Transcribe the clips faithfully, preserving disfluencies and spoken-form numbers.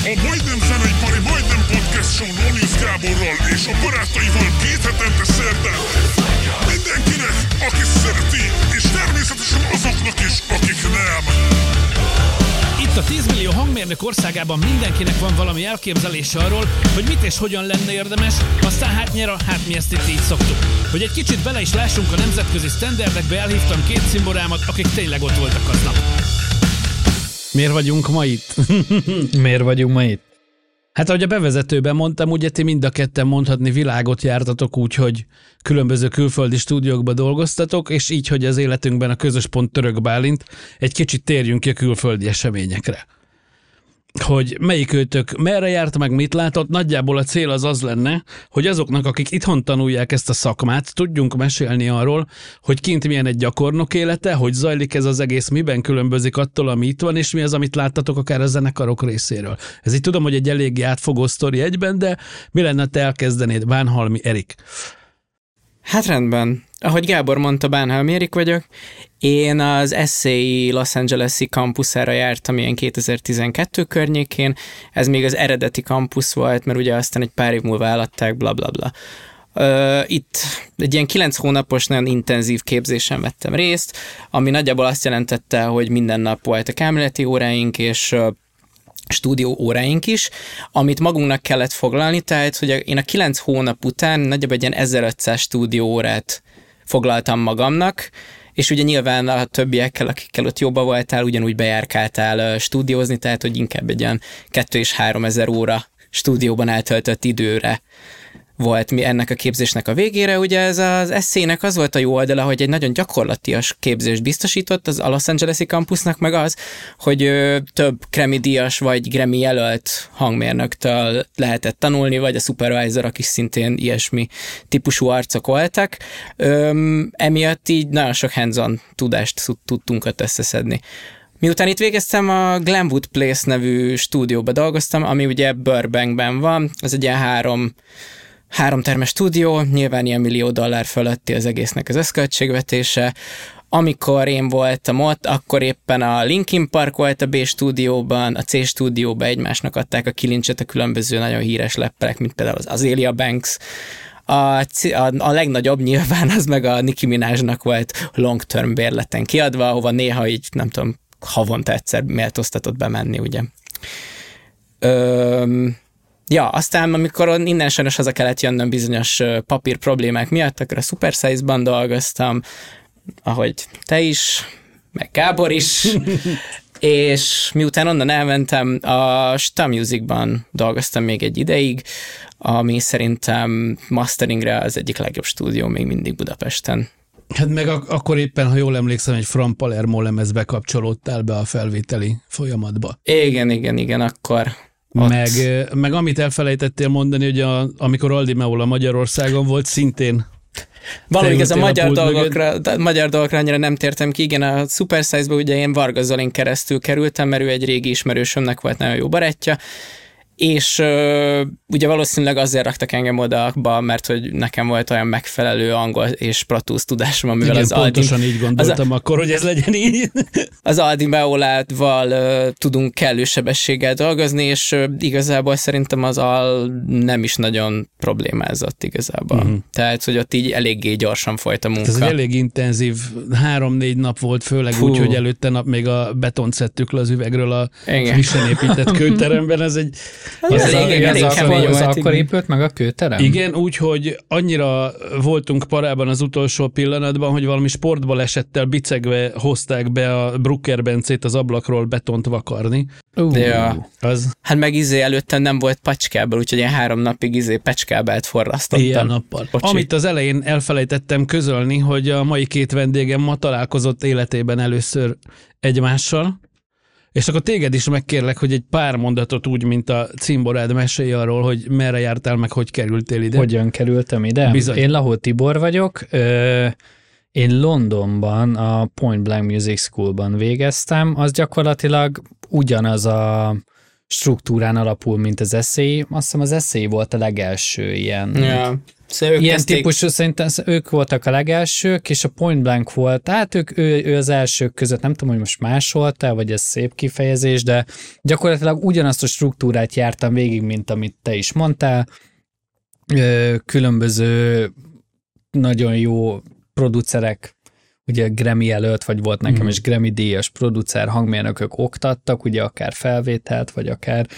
A Majdnem Zeneipari Majdnem Podcast Show Lónius Gáborral és a barátaival két hetente szerdán. Mindenkinek, aki szereti, és természetesen azoknak is, akik nem. Itt a tíz millió hangmérnök országában mindenkinek van valami elképzelése arról, hogy mit és hogyan lenne érdemes, aztán hát nyer a hát mi ezt itt így szoktuk. Hogy egy kicsit bele is lássunk a nemzetközi sztenderdekbe, elhívtam két cimborámat, akik tényleg ott voltak aznap. Miért vagyunk ma itt? Miért vagyunk ma itt? Hát ahogy a bevezetőben mondtam, ugye ti mind a ketten mondhatni világot jártatok úgy, hogy különböző külföldi stúdiókban dolgoztatok, és így, hogy az életünkben a közös pont Török Bálint, egy kicsit térjünk ki a külföldi eseményekre. Hogy melyik őtök merre járt, meg mit látott, nagyjából a cél az az lenne, hogy azoknak, akik itthon tanulják ezt a szakmát, tudjunk mesélni arról, hogy kint milyen egy gyakornok élete, hogy zajlik ez az egész, miben különbözik attól, ami itt van, és mi az, amit láttatok akár a zenekarok részéről. Ez így tudom, hogy egy eléggé átfogó sztori egyben, de mi lenne, te elkezdenéd? Bánhalmi Erik. Hát rendben. Ahogy Gábor mondta, Bánhalmi Erik vagyok. Én az es zé i Los Angeles-i kampuszára jártam ilyen kétezer-tizenkettő környékén. Ez még az eredeti kampusz volt, mert ugye aztán egy pár év múlva eladták, bla bla bla. Uh, itt egy ilyen kilenc hónapos, nagyon intenzív képzésen vettem részt, ami nagyjából azt jelentette, hogy minden nap voltak elméleti óráink, és uh, stúdió óráink is, amit magunknak kellett foglalni, tehát hogy én a kilenc hónap után nagyjából egy ilyen ezerötszáz stúdió órát foglaltam magamnak, és ugye nyilván a többiekkel, akikkel ott jobban voltál, ugyanúgy bejárkáltál stúdiózni, tehát hogy inkább egy ilyen kettő és három ezer óra stúdióban eltöltött időre volt mi ennek a képzésnek a végére. Ugye ez az es zé i-nek az volt a jó oldala, hogy egy nagyon gyakorlatias képzést biztosított az a Los Angeles-i kampusznak, meg az, hogy ö, több Grammy-díjas vagy Grammy jelölt hangmérnöktől lehetett tanulni, vagy a supervisorok is szintén ilyesmi típusú arcok voltak. Ö, emiatt így nagyon sok hands-on tudást tudtunk ott összeszedni. Miután itt végeztem, a Glenwood Place nevű stúdióba dolgoztam, ami ugye Burbankben van, ez egy ilyen három Három termes stúdió, nyilván ilyen millió dollár fölötti az egésznek az összköltségvetése. Amikor én voltam ott, akkor éppen a Linkin Park volt a B stúdióban, a C stúdióban egymásnak adták a kilincset a különböző nagyon híres leppelek, mint például az Azealia Banks. A, a, a legnagyobb nyilván az meg a Nicki Minajnak volt long-term bérleten kiadva, ahova néha így, nem tudom, havonta egyszer méltóztatott bemenni, ugye. Öm... Ja, aztán amikor innen sajnos haza kellett jönnöm bizonyos papír problémák miatt, akkor a Super Size-ban dolgoztam, ahogy te is, meg Gábor is, és miután onnan elmentem, a Sta Musicban dolgoztam még egy ideig, ami szerintem masteringre az egyik legjobb stúdió még mindig Budapesten. Hát meg ak- akkor éppen, ha jól emlékszem, egy From Palermo lemezbe kapcsolódtál be a felvételi folyamatba. Igen, igen, igen, akkor... Meg, meg amit elfelejtettél mondani, hogy a, amikor Aldi Meola Magyarországon volt, szintén valamint ez a magyar dolgokra, a magyar dolgokra annyira nem tértem ki. Igen, a Super Size-ba ugye én Varga Zolin keresztül kerültem, mert ő egy régi ismerősömnek volt nagyon jó barátja, és uh, ugye valószínűleg azért raktak engem oda, mert hogy nekem volt olyan megfelelő angol és Pro Tools tudásom, amivel igen, az Aldi... pontosan így gondoltam az, akkor, hogy ez legyen így. Az Aldi Meolával uh, tudunk kellő sebességgel dolgozni, és uh, igazából szerintem az Al nem is nagyon problémázott igazából. Uh-huh. Tehát, hogy ott így eléggé gyorsan folyt a munka. Ez egy elég intenzív, három-négy nap volt, főleg Fú. úgy, hogy előtte nap még a betont szedtük le az üvegről a frissen épített kőteremben, ez egy Az, az, elég, elég az, akkor, az akkor épült meg a kőterem? Igen, úgyhogy annyira voltunk parában az utolsó pillanatban, hogy valami sportbalesettel bicegve hozták be a Brucker Bencét az ablakról betont vakarni. Uh, ja. az. Hát meg izé előttem nem volt pacskábel, úgyhogy én három napig izé pecskábelt forrasztottam. Ilyen nappal. Bocsi. Amit az elején elfelejtettem közölni, hogy a mai két vendégem ma találkozott életében először egymással, és akkor téged is megkérlek, hogy egy pár mondatot úgy, mint a cimborád, mesélj arról, hogy merre jártál, meg hogy kerültél ide. Hogyan kerültem ide? Bizony. Én Lahó Tibor vagyok. Én Londonban a Point Blank Music Schoolban végeztem. Az gyakorlatilag ugyanaz a struktúrán alapul, mint az eszély. Azt hiszem az eszély volt a legelső ilyen. Ja. Szóval ilyen kezdték... típusú, szerintem ők voltak a legelsők, és a Point Blank volt, hát ők, ő, ő az elsők között, nem tudom, hogy most másolta, vagy ez szép kifejezés, de gyakorlatilag ugyanazt a struktúrát jártam végig, mint amit te is mondtál. Különböző nagyon jó producerek, ugye Grammy jelölt, vagy volt nekem mm. is Grammy díjas producer, hangmérnökök oktattak, ugye akár felvételt, vagy akár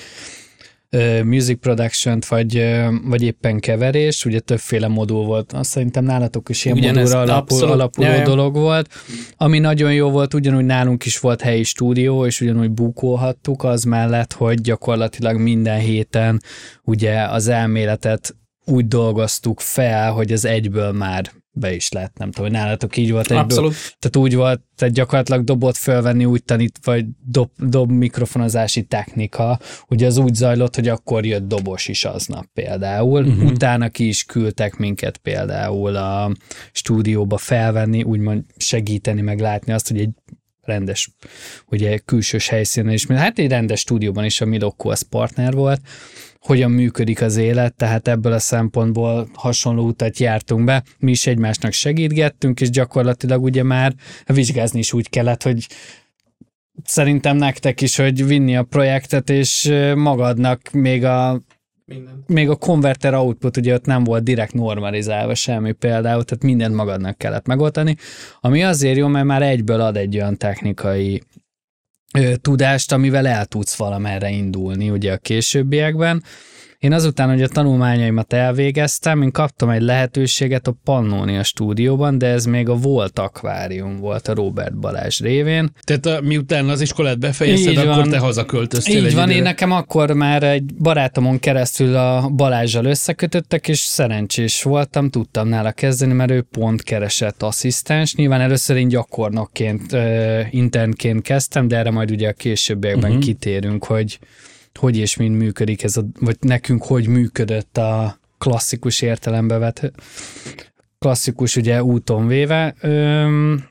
uh, music production-t, vagy, uh, vagy éppen keverés, ugye többféle modul volt. Azt szerintem nálatok is ilyen ugyanez modulra alapul, alapuló ja, dolog ja. volt. Ami nagyon jó volt, ugyanúgy nálunk is volt helyi stúdió, és ugyanúgy bukkolhattuk az mellett, hogy gyakorlatilag minden héten ugye az elméletet úgy dolgoztuk fel, hogy az egyből már be is lett, nem tudom, hogy nálatok így volt egyből. Abszolút. Tehát úgy volt, tehát gyakorlatilag dobot fölvenni, úgy tanít, vagy dob, dob mikrofonozási technika, ugye az úgy zajlott, hogy akkor jött dobos is aznap például. Uh-huh. Utána ki is küldtek minket például a stúdióba felvenni, úgymond segíteni, meg látni azt, hogy egy rendes, ugye külsős helyszínen is, hát egy rendes stúdióban is a Milokko az partner volt, hogyan működik az élet, tehát ebből a szempontból hasonló utat jártunk be, mi is egymásnak segítgettünk, és gyakorlatilag ugye már vizsgázni is úgy kellett, hogy szerintem nektek is, hogy vinni a projektet, és magadnak még a Minden. még a konverter output, ugye ott nem volt direkt normalizálva semmi például, tehát mindent magadnak kellett megoldani, ami azért jó, mert már egyből ad egy olyan technikai ö, tudást, amivel el tudsz valamerre indulni ugye a későbbiekben. Én azután, hogy a tanulmányaimat elvégeztem, én kaptam egy lehetőséget a Pannónia stúdióban, de ez még a Volt Akvárium volt a Róbert Balázs révén. Tehát a, miután az iskolát befejezted, így akkor van. Te hazaköltöztél így egy van, időre. én nekem akkor már egy barátomon keresztül a Balázsjal összekötöttek, és szerencsés voltam, tudtam nála kezdeni, mert ő pont keresett asszisztens. Nyilván először én gyakornokként, uh, internként kezdtem, de erre majd ugye a későbbiekben uh-huh. kitérünk, hogy hogy és mind működik ez, a, vagy nekünk hogy működött a klasszikus értelembe vett, klasszikus ugye úton véve. Öm,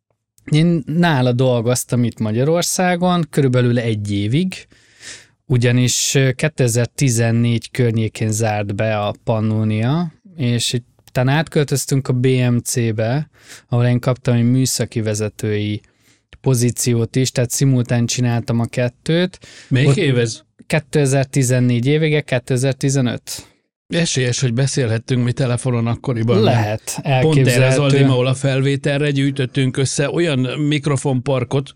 én nála dolgoztam itt Magyarországon körülbelül egy évig, ugyanis kétezer-tizennégy környékén zárt be a Pannónia, és itt utána átköltöztünk a bé em cé-be, ahol én kaptam egy műszaki vezetői pozíciót is, tehát szimultán csináltam a kettőt. Melyik év ez? kétezer-tizennégy évige, kétezer-tizenöt. Esélyes, hogy beszélhettünk mi telefonon akkoriban. Lehet, elképzelhető. Pont erre az Aldimaol a felvételre gyűjtöttünk össze olyan mikrofonparkot,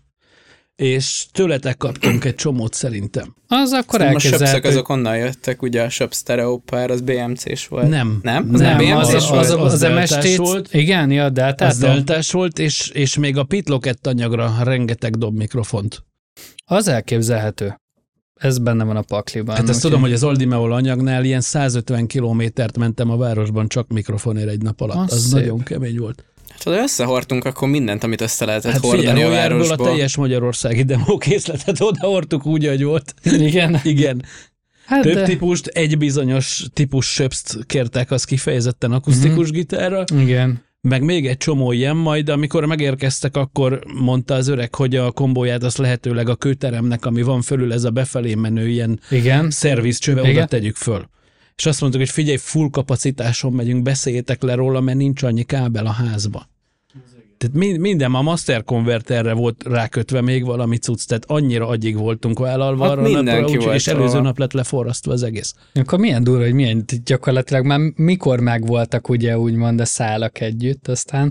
és tőletek kaptunk egy csomót szerintem. Az akkor elképzelhető. A elképzelhető. söpszök azok onnan jöttek, ugye a söp stereo-pár, az bé em cés volt. Nem. Nem? Az nem, nem az, az, az, az, az em es té volt. Igen, ja, deltás. Az deltás volt, és, és még a Pitlokett anyagra rengeteg dob mikrofont. Az elképzelhető. Ez benne van a pakliban. Hát ezt tudom, hogy az Aldimeol anyagnál ilyen százötven kilométert mentem a városban csak mikrofonért egy nap alatt. Az, az nagyon kemény volt. Hát ha összehordtunk, akkor mindent, amit össze lehetett hát hordani figyelj, a városból. a teljes magyarországi demókészletet odahordtuk úgy, ahogy volt. Igen. Igen. Hát Több de... típust, egy bizonyos típus söpszt kértek, az kifejezetten akusztikus uh-huh. gitárra. Igen. Meg még egy csomó ilyen, majd amikor megérkeztek, akkor mondta az öreg, hogy a kombóját azt lehetőleg a kőteremnek, ami van fölül, ez a befelé menő ilyen Igen. szervizcsöve, Igen. oda tegyük föl. És azt mondtuk, hogy figyelj, full kapacitáson megyünk, beszéljétek le róla, mert nincs annyi kábel a házba. Tehát minden, a Master Converterre volt rákötve még valami cucc, tehát annyira agyig voltunk vállalva hát arra napra, úgyhogy és előző nap lett leforrasztva az egész. Akkor milyen durva, hogy milyen gyakorlatilag már mikor megvoltak ugye úgymond a szálak együtt, aztán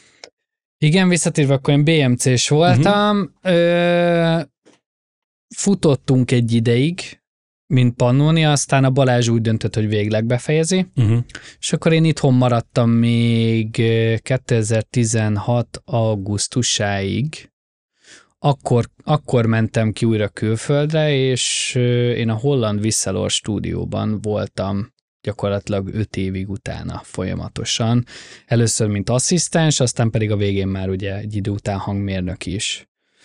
igen, visszatérve, akkor én bé em cés voltam, uh-huh. Ö, futottunk egy ideig, mint Pannónia, aztán a Balázs úgy döntött, hogy végleg befejezi, uh-huh. és akkor én itthon maradtam még kétezer-tizenhat augusztusáig, akkor, akkor mentem ki újra külföldre, és én a holland Visselor stúdióban voltam gyakorlatilag öt évig utána folyamatosan. Először mint asszisztens, aztán pedig a végén már ugye egy idő után hangmérnök is.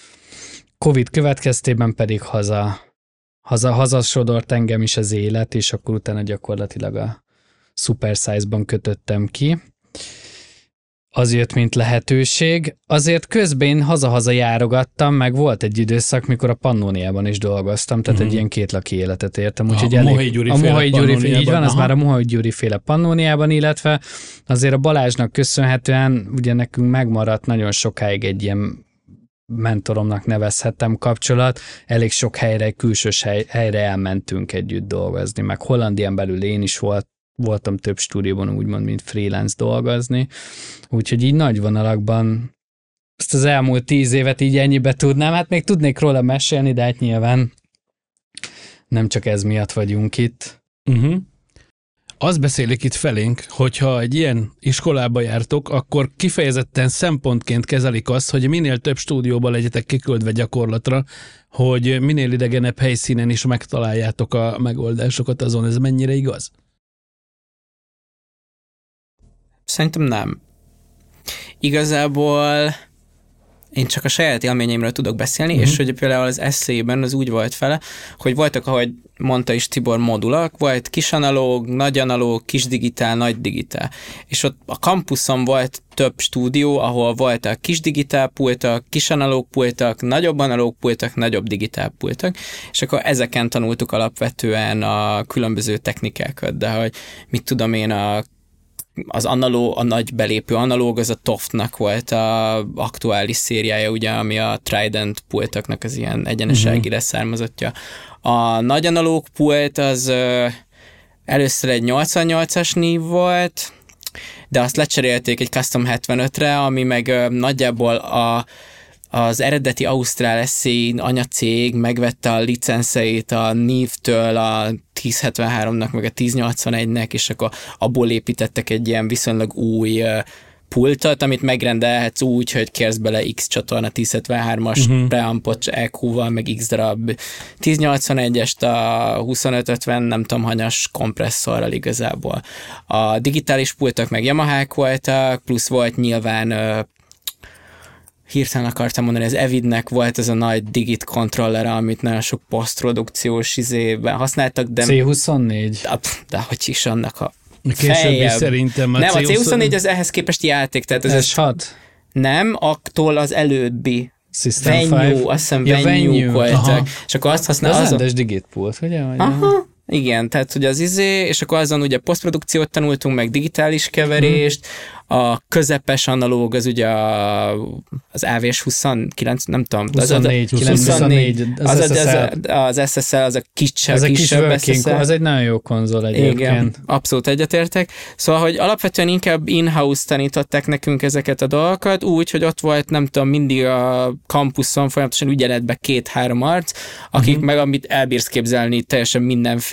Covid következtében pedig haza Haza, hazasodort engem is az élet, és akkor utána gyakorlatilag a Super Size-ban kötöttem ki. az jött, mint lehetőség. Azért közben én haza-haza járogattam, meg volt egy időszak, mikor a Pannóniában is dolgoztam, tehát uh-huh. egy ilyen kétlaki életet értem. Úgyhogy a elég, Mohai Gyuri a féle Mohai Gyuri féle, így van, az aha. már a Mohai Gyuri féle Pannóniában, illetve azért a Balázsnak köszönhetően ugye nekünk megmaradt nagyon sokáig egy ilyen mentoromnak nevezhettem kapcsolat, elég sok helyre, külsős hely, helyre elmentünk együtt dolgozni, meg Hollandián belül én is volt, voltam több stúdióban úgymond, mint freelance dolgozni, úgyhogy így nagy vonalakban ezt az elmúlt tíz évet így ennyibe tudnám, hát még tudnék róla mesélni, de hát nyilván nem csak ez miatt vagyunk itt. Uh-huh. Azt beszélik itt felénk, hogyha egy ilyen iskolába jártok, akkor kifejezetten szempontként kezelik azt, hogy minél több stúdióba legyetek kiküldve gyakorlatra, hogy minél idegenebb helyszínen is megtaláljátok a megoldásokat azon. Ez mennyire igaz? Szerintem nem. Igazából én csak a saját élményeimről tudok beszélni, uh-huh. és hogy például az eszélyben az úgy volt fele, hogy voltak, ahogy mondta is Tibor, modulak, volt kis analóg, nagy analóg, kis digitál, nagy digitál. És ott a kampuszon volt több stúdió, ahol voltak kis digitál pultak, kis analóg pultak, nagyobb analóg pultak, nagyobb digitál pultak, és akkor ezeken tanultuk alapvetően a különböző technikákat, de hogy mit tudom én, a az analóg, a nagy belépő analóg, az a Toftnak volt a aktuális szériája, ugye, ami a Trident pultoknak az ilyen egyenesági uh-huh. leszármazottja. A nagy analóg pult az ö, először egy nyolcvannyolcas nív volt, de azt lecserélték egy Custom hetvenötre, ami meg ö, nagyjából a az eredeti Ausztrál eszély anyacég megvette a licenszeit a névtől a tíz hetvenháromnak, meg a tíz nyolcvanegynek, és akkor abból építettek egy ilyen viszonylag új uh, pultot, amit megrendelhetsz úgy, hogy kérsz bele X csatorna tíz hetvenhármas uh-huh. preampot é kú-val, meg X darab tíz nyolcvanegyest a huszonöt ötven nem tudom hanyas kompresszorral igazából. A digitális pultok meg Yamahák voltak, plusz volt nyilván uh, hirtelen akartam mondani, az Evidnek volt ez a nagy digit kontroller, amit nagyon sok posztprodukciós izében használtak, de... cé huszonnégy? De, de hogy is annak a későbbi szerintem. A nem, a cé huszonnégy az ehhez képest játék, tehát ez... es hat? Nem, attól az előbbi. System Venue, öt. azt hiszem Ja, Venue voltak. Aha. És akkor azt használ... Az az rendes digit pult, ugye? Aha. Igen, tehát hogy az izé, és akkor azon ugye posztprodukciót tanultunk, meg digitális keverést, hmm. a közepes analóg az ugye a, az á vé es huszonkilenc, nem tudom. huszonnégy, huszonnégy, az, az, az, az es es el, az a kisebb, az a kisebb kis working, az egy nagyon jó konzol egyébként. Igen, abszolút egyetértek. Szóval, hogy alapvetően inkább in-house tanították nekünk ezeket a dolgokat, úgy, hogy ott volt, nem tudom, mindig a kampuszon folyamatosan ügyeletben két-három arc, akik uh-huh. meg, amit elbírsz képzelni, teljesen mindenféle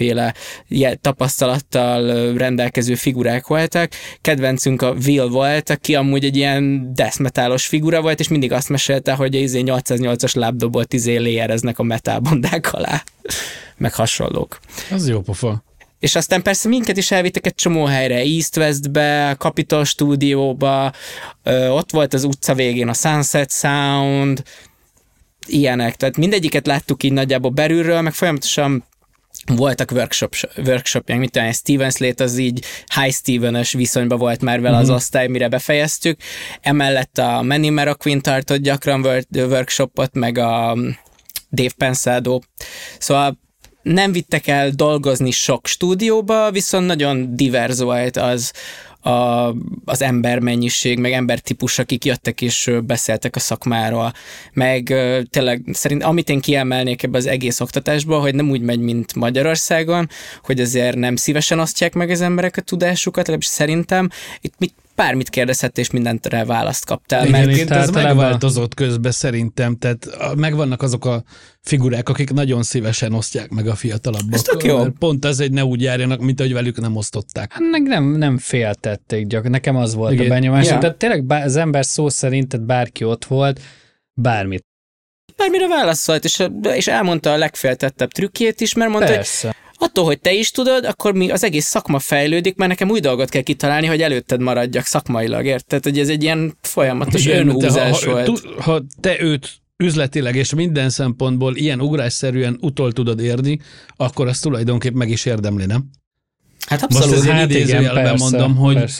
tapasztalattal rendelkező figurák voltak. Kedvencünk a Will volt, aki amúgy egy ilyen death metalos figura volt, és mindig azt mesélte, hogy az nyolcszáznyolcas lábdobot izé léjereznek a metalbondák alá, meg hasonlók. Az jó pofa. És aztán persze minket is elvittek egy csomó helyre, East Westbe, Capitol Stúdióba, ott volt az utca végén a Sunset Sound, ilyenek, tehát mindegyiket láttuk így nagyjából belülről, meg folyamatosan voltak workshop, workshopjánk, mint olyan Steven Slate, az így High Steven-ös viszonyban volt már vele az uh-huh. osztály, mire befejeztük. Emellett a Manny Marroquin tartott gyakran workshopot, meg a Dave Pensado. Szóval nem vittek el dolgozni sok stúdióba, viszont nagyon divers volt az, a, az embermennyiség, meg embertípus, akik jöttek és beszéltek a szakmáról. Meg tényleg szerint, amit én kiemelnék ebbe az egész oktatásba, hogy nem úgy megy, mint Magyarországon, hogy azért nem szívesen osztják meg az emberek a tudásukat, legalábbis szerintem. Itt mit bármit kérdezhettél, és mindenre választ kaptál. Igen, mert itt ez megváltozott közben szerintem, tehát megvannak azok a figurák, akik nagyon szívesen osztják meg a fiatalabbak. Ez tök jó. Pont ez, hogy ne úgy járjanak, mint ahogy velük nem osztották. Hát meg nem, nem féltették, gyak. Nekem az volt igen. a benyomás. Ja. Tehát tényleg az ember szó szerint, tehát bárki ott volt, bármit. Bármire válaszolt, és, és elmondta a legféltettebb trükkjét is, mert mondta, persze. hogy attól, hogy te is tudod, akkor mi az egész szakma fejlődik, mert nekem új dolgot kell kitalálni, hogy előtted maradjak szakmailag, érted? Hogy ez egy ilyen folyamatos önhúzás ha, volt. Ha, ha te őt üzletileg és minden szempontból ilyen ugrásszerűen utol tudod érni, akkor azt tulajdonképp meg is érdemli, nem? Hát abszolút. Most ez hát idézőjelben mondom, hogy,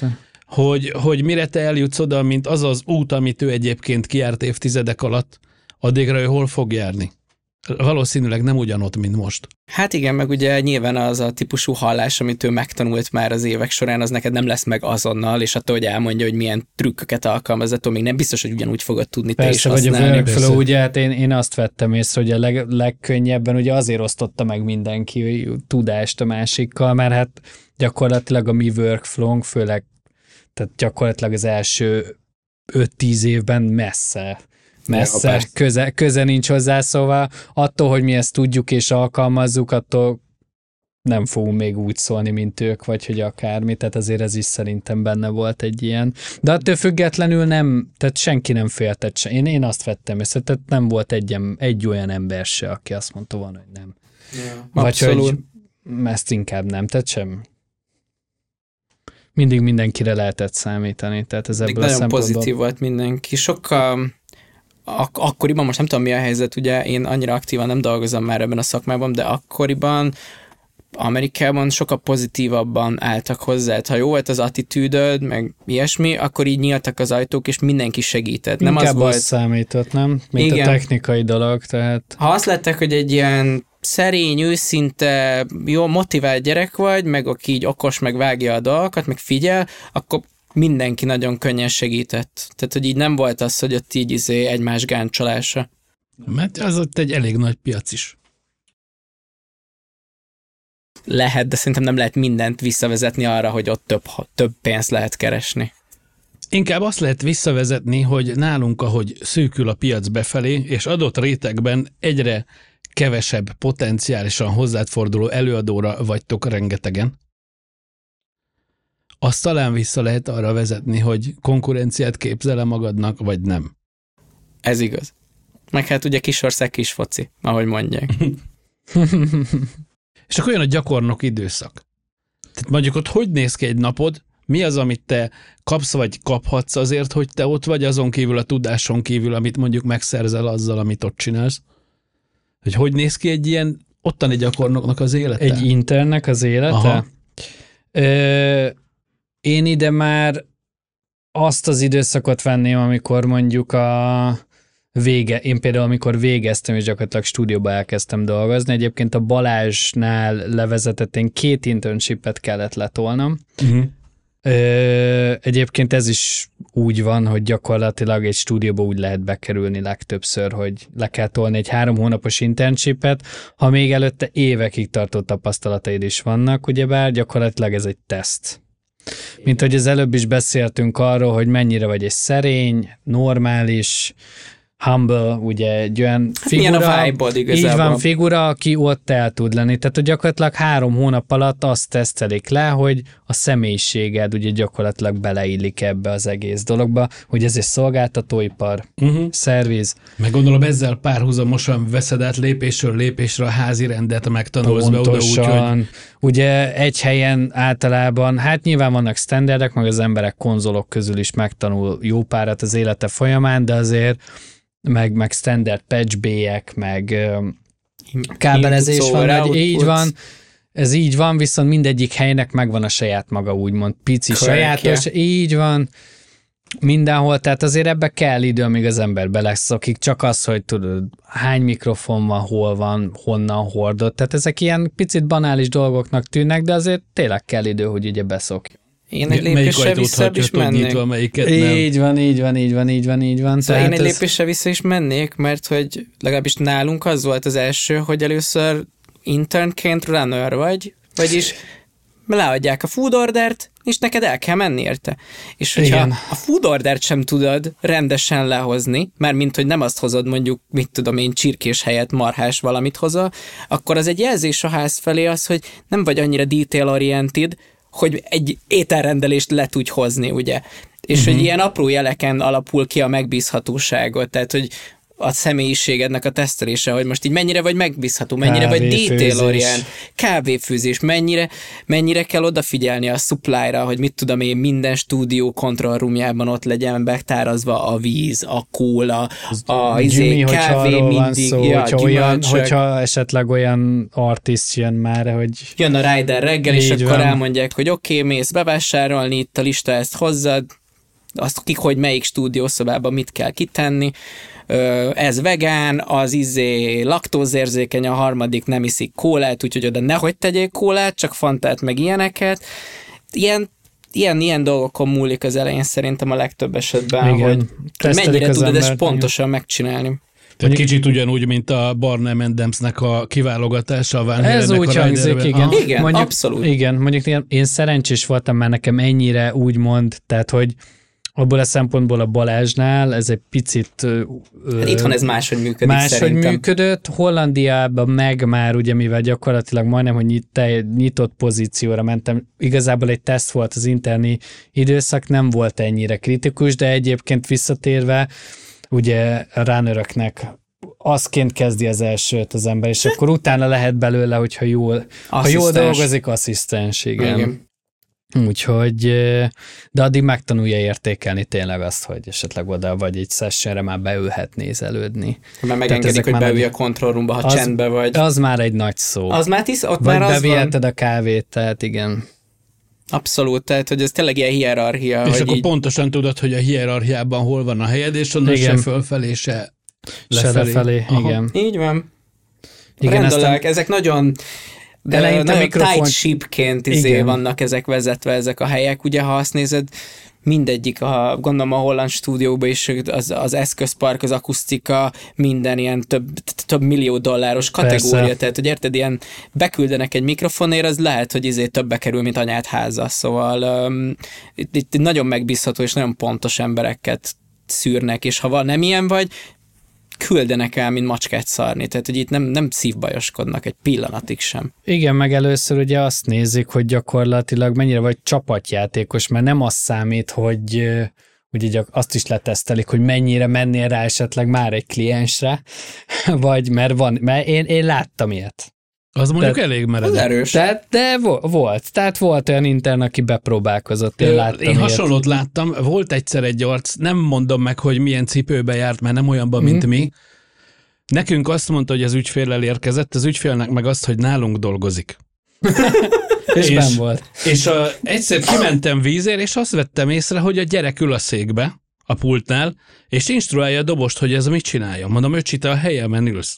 hogy, hogy mire te eljutsz oda, mint az az út, amit ő egyébként kijárt évtizedek alatt, addigra ő hol fog járni? Valószínűleg nem ugyanott, mint most. Hát igen, meg ugye nyilván az a típusú hallás, amit ő megtanult már az évek során, az neked nem lesz meg azonnal, és attól, hogy elmondja, hogy milyen trükköket alkalmaz, attól még nem biztos, hogy ugyanúgy fogod tudni te is használni. Persze, vagy a workflow, ugye, hát én, én azt vettem észre, hogy a leg, legkönnyebben ugye azért osztotta meg mindenki tudást a másikkal, mert hát gyakorlatilag a mi workflow-nk, főleg tehát gyakorlatilag az első öt-tíz évben messze messze, ja, köze, köze nincs hozzá, szóval attól, hogy mi ezt tudjuk és alkalmazzuk, attól nem fogunk még úgy szólni, mint ők, vagy hogy akármi, tehát azért ez is szerintem benne volt egy ilyen. De attól függetlenül nem, tehát senki nem féltett se. Én, én azt vettem észre, tehát nem volt egy, egy olyan ember se, aki azt mondta volna, hogy nem. Ja, vagy abszolút. hogy ezt inkább nem, tehát sem. Mindig mindenkire lehetett számítani, tehát ez ebből nagyon a szempontból... pozitív volt mindenki. Sokkal Ak- akkoriban, most nem tudom mi a helyzet, ugye én annyira aktívan nem dolgozom már ebben a szakmában, de akkoriban Amerikában sokkal pozitívabban álltak hozzá. Ha jó volt az attitűdöd, meg ilyesmi, akkor így nyíltak az ajtók, és mindenki segített. Nem Inkább az volt... az számított, nem? Mint igen. A technikai dolog, tehát... Ha azt lettek, hogy egy ilyen szerény, őszinte, jó, motivált gyerek vagy, meg aki így okos, meg vágja a dolgokat, meg figyel, akkor mindenki nagyon könnyen segített. Tehát, hogy így nem volt az, hogy ott így izé egymás gáncsolása. Mert az ott egy elég nagy piac is. Lehet, de szerintem nem lehet mindent visszavezetni arra, hogy ott több, több pénzt lehet keresni. Inkább azt lehet visszavezetni, hogy nálunk, ahogy szűkül a piac befelé, és adott rétegben egyre kevesebb potenciálisan hozzád forduló előadóra vagytok rengetegen, azt talán vissza lehet arra vezetni, hogy konkurenciát képzel-e magadnak, vagy nem. Ez igaz. Meg hát ugye kisország kis foci, ahogy mondják. És akkor jön a gyakornok időszak. Tehát mondjuk ott hogy néz ki egy napod, mi az, amit te kapsz, vagy kaphatsz azért, hogy te ott vagy, azon kívül a tudáson kívül, amit mondjuk megszerzel azzal, amit ott csinálsz. Hogy hogy néz ki egy ilyen ottani gyakornoknak az élete? Egy internek az élete? Ö, én ide már azt az időszakot venném, amikor mondjuk a vége, én például amikor végeztem, és gyakorlatilag stúdióba elkezdtem dolgozni, egyébként a Balázsnál levezetett én két internshipet kellett letolnom. Uh-huh. Ö, egyébként ez is úgy van, hogy gyakorlatilag egy stúdióba úgy lehet bekerülni legtöbbször, hogy le kell tolni egy három hónapos internshipet, ha még előtte évekig tartó tapasztalataid is vannak, ugyebár gyakorlatilag ez egy teszt. Mint hogy az előbb is beszéltünk arról, hogy mennyire vagy egy szerény, normális, humble, ugye egy olyan hát figura, milyen a vibe-od igazából. Így van, figura, aki ott el tud lenni. Tehát hogy gyakorlatilag három hónap alatt azt tesztelik le, hogy a személyiséged ugye gyakorlatilag beleillik ebbe az egész dologba, hogy ez egy szolgáltatóipar, uh-huh. szerviz. Meg gondolom ezzel párhuzamosan veszed át lépésről lépésre a házi rendet, megtanulsz be oda úgy, hogy... Ugye egy helyen általában, hát nyilván vannak standardek, meg az emberek konzolok közül is megtanul jó párat az élete folyamán, de azért meg, meg standard patch bay-ek, meg kábelezés van, output. Így van, ez így van, viszont mindegyik helynek megvan a saját maga, úgymond pici, Correct, sajátos, yeah. Így van, mindenhol, tehát azért ebbe kell idő, amíg az ember beleszokik, csak az, hogy tudod, hány mikrofon van, hol van, honnan hordott, tehát ezek ilyen picit banális dolgoknak tűnnek, de azért tényleg kell idő, hogy ugye beszokj. Én egy lépéssel vissza is mennék. Nyitva, így van, így van, így van, így van, így van. Szóval én egy ez... lépéssel vissza is mennék, mert hogy legalábbis nálunk az volt az első, hogy először internként runner vagy, vagyis leadják a food ordert, és neked el kell menni érte. És hogyha igen. A food ordert sem tudod rendesen lehozni, mert mint hogy nem azt hozod mondjuk, mit tudom én, csirkés helyett marhás valamit hozol, akkor az egy jelzés a ház felé az, hogy nem vagy annyira detail-oriented, hogy egy ételrendelést le tudj hozni, ugye. És uh-huh. hogy ilyen apró jeleken alapul ki a megbízhatóságot, tehát hogy a személyiségednek a tesztelése, hogy most így mennyire vagy megbízható, mennyire vagy detail-orient, kávéfőzés, mennyire, mennyire kell odafigyelni a supply-ra, hogy mit tudom én, minden stúdió control roomjában ott legyen betárazva a víz, a kóla, a izé, kávé mindig, szó, ja, hogyha, olyan, hogyha esetleg olyan artist jön már, hogy... Jön a rider reggel, és akkor van. elmondják, hogy oké, okay, mész bevásárolni, itt a lista ezt hozzad, azt kik, hogy melyik stúdiószobában mit kell kitenni, ez vegán, az izé laktózérzékeny, a harmadik nem iszik kólát, úgyhogy oda nehogy tegyék kólát, csak fantát, meg ilyeneket. Ilyen, ilyen, ilyen dolgokon múlik az elején szerintem a legtöbb esetben, igen. hogy Tesztelik mennyire tudod embert, ezt pontosan igen. megcsinálni. Tehát kicsit ugyanúgy, mint a Barnum and Demsnek a kiválogatása a Van Ez úgy hangzik, igen. Ah, igen, mondjuk, abszolút. Igen, mondjuk én, én szerencsés voltam, mert nekem ennyire úgy mond, tehát hogy abból a szempontból a Balázsnál ez egy picit... Hát itthon ez máshogy működik máshogy szerintem. működött, Hollandiában meg már ugye, mivel gyakorlatilag majdnem, hogy nyit, nyitott pozícióra mentem, igazából egy teszt volt az interni időszak, nem volt ennyire kritikus, de egyébként visszatérve, ugye a runneröknek azként kezdi az elsőt az ember, és akkor utána lehet belőle, hogyha jól, ha jól dolgozik, asszisztens, igen. igen. Úgyhogy, de addig megtanulja értékelni tényleg azt, hogy esetleg oda vagy egy sessionre már beülhet nézelődni. Mert megengedik, hogy beülj a control roomba, ha az, csendbe vagy. Az már egy nagy szó. Az már tisz, ott vagy már az beviheted a kávét, tehát igen. Abszolút, tehát hogy ez tényleg ilyen hierarchia. És hogy akkor így... pontosan tudod, hogy a hierarchiában hol van a helyed, és onnan igen. se fölfelé, se lefelé. Se lefelé, igen. Így van. Igen, Rendolák, aztán... ezek nagyon... De nagyon mikrofon... tight shipként izé vannak ezek vezetve, ezek a helyek. Ugye, ha azt nézed, mindegyik, a, gondolom a holland stúdióban is az, az eszközpark, az akusztika, minden ilyen több, több millió dolláros kategória. Persze. Tehát, hogy érted, ilyen beküldenek egy mikrofonért, az lehet, hogy izé többbe kerül, mint anyád háza. Szóval um, itt, itt nagyon megbízható és nagyon pontos embereket szűrnek, és ha van nem ilyen vagy, küldenek el, mint macskát szarni. Tehát, hogy itt nem, nem szívbajoskodnak egy pillanatig sem. Igen, meg először ugye azt nézik, hogy gyakorlatilag mennyire vagy csapatjátékos, mert nem az számít, hogy ugye azt is letesztelik, hogy mennyire mennél rá esetleg már egy kliensre, vagy mert van, mert én, én láttam ilyet. Az mondjuk tehát, elég meredek. Erős. Tehát, de volt. Tehát volt olyan intern, aki bepróbálkozott. Én, láttam én hasonlót láttam. Volt egyszer egy arc, nem mondom meg, hogy milyen cipőbe járt, mert nem olyanban, mint mm. mi. Nekünk azt mondta, hogy az ügyféllel érkezett, az ügyfélnek meg azt, hogy nálunk dolgozik. és és benn volt. És a, egyszer kimentem vízért, és azt vettem észre, hogy a gyerek ül a székbe, a pultnál, és instruálja a dobost, hogy ez mit csinálja. Mondom, öcsi, te a helyemen ülsz.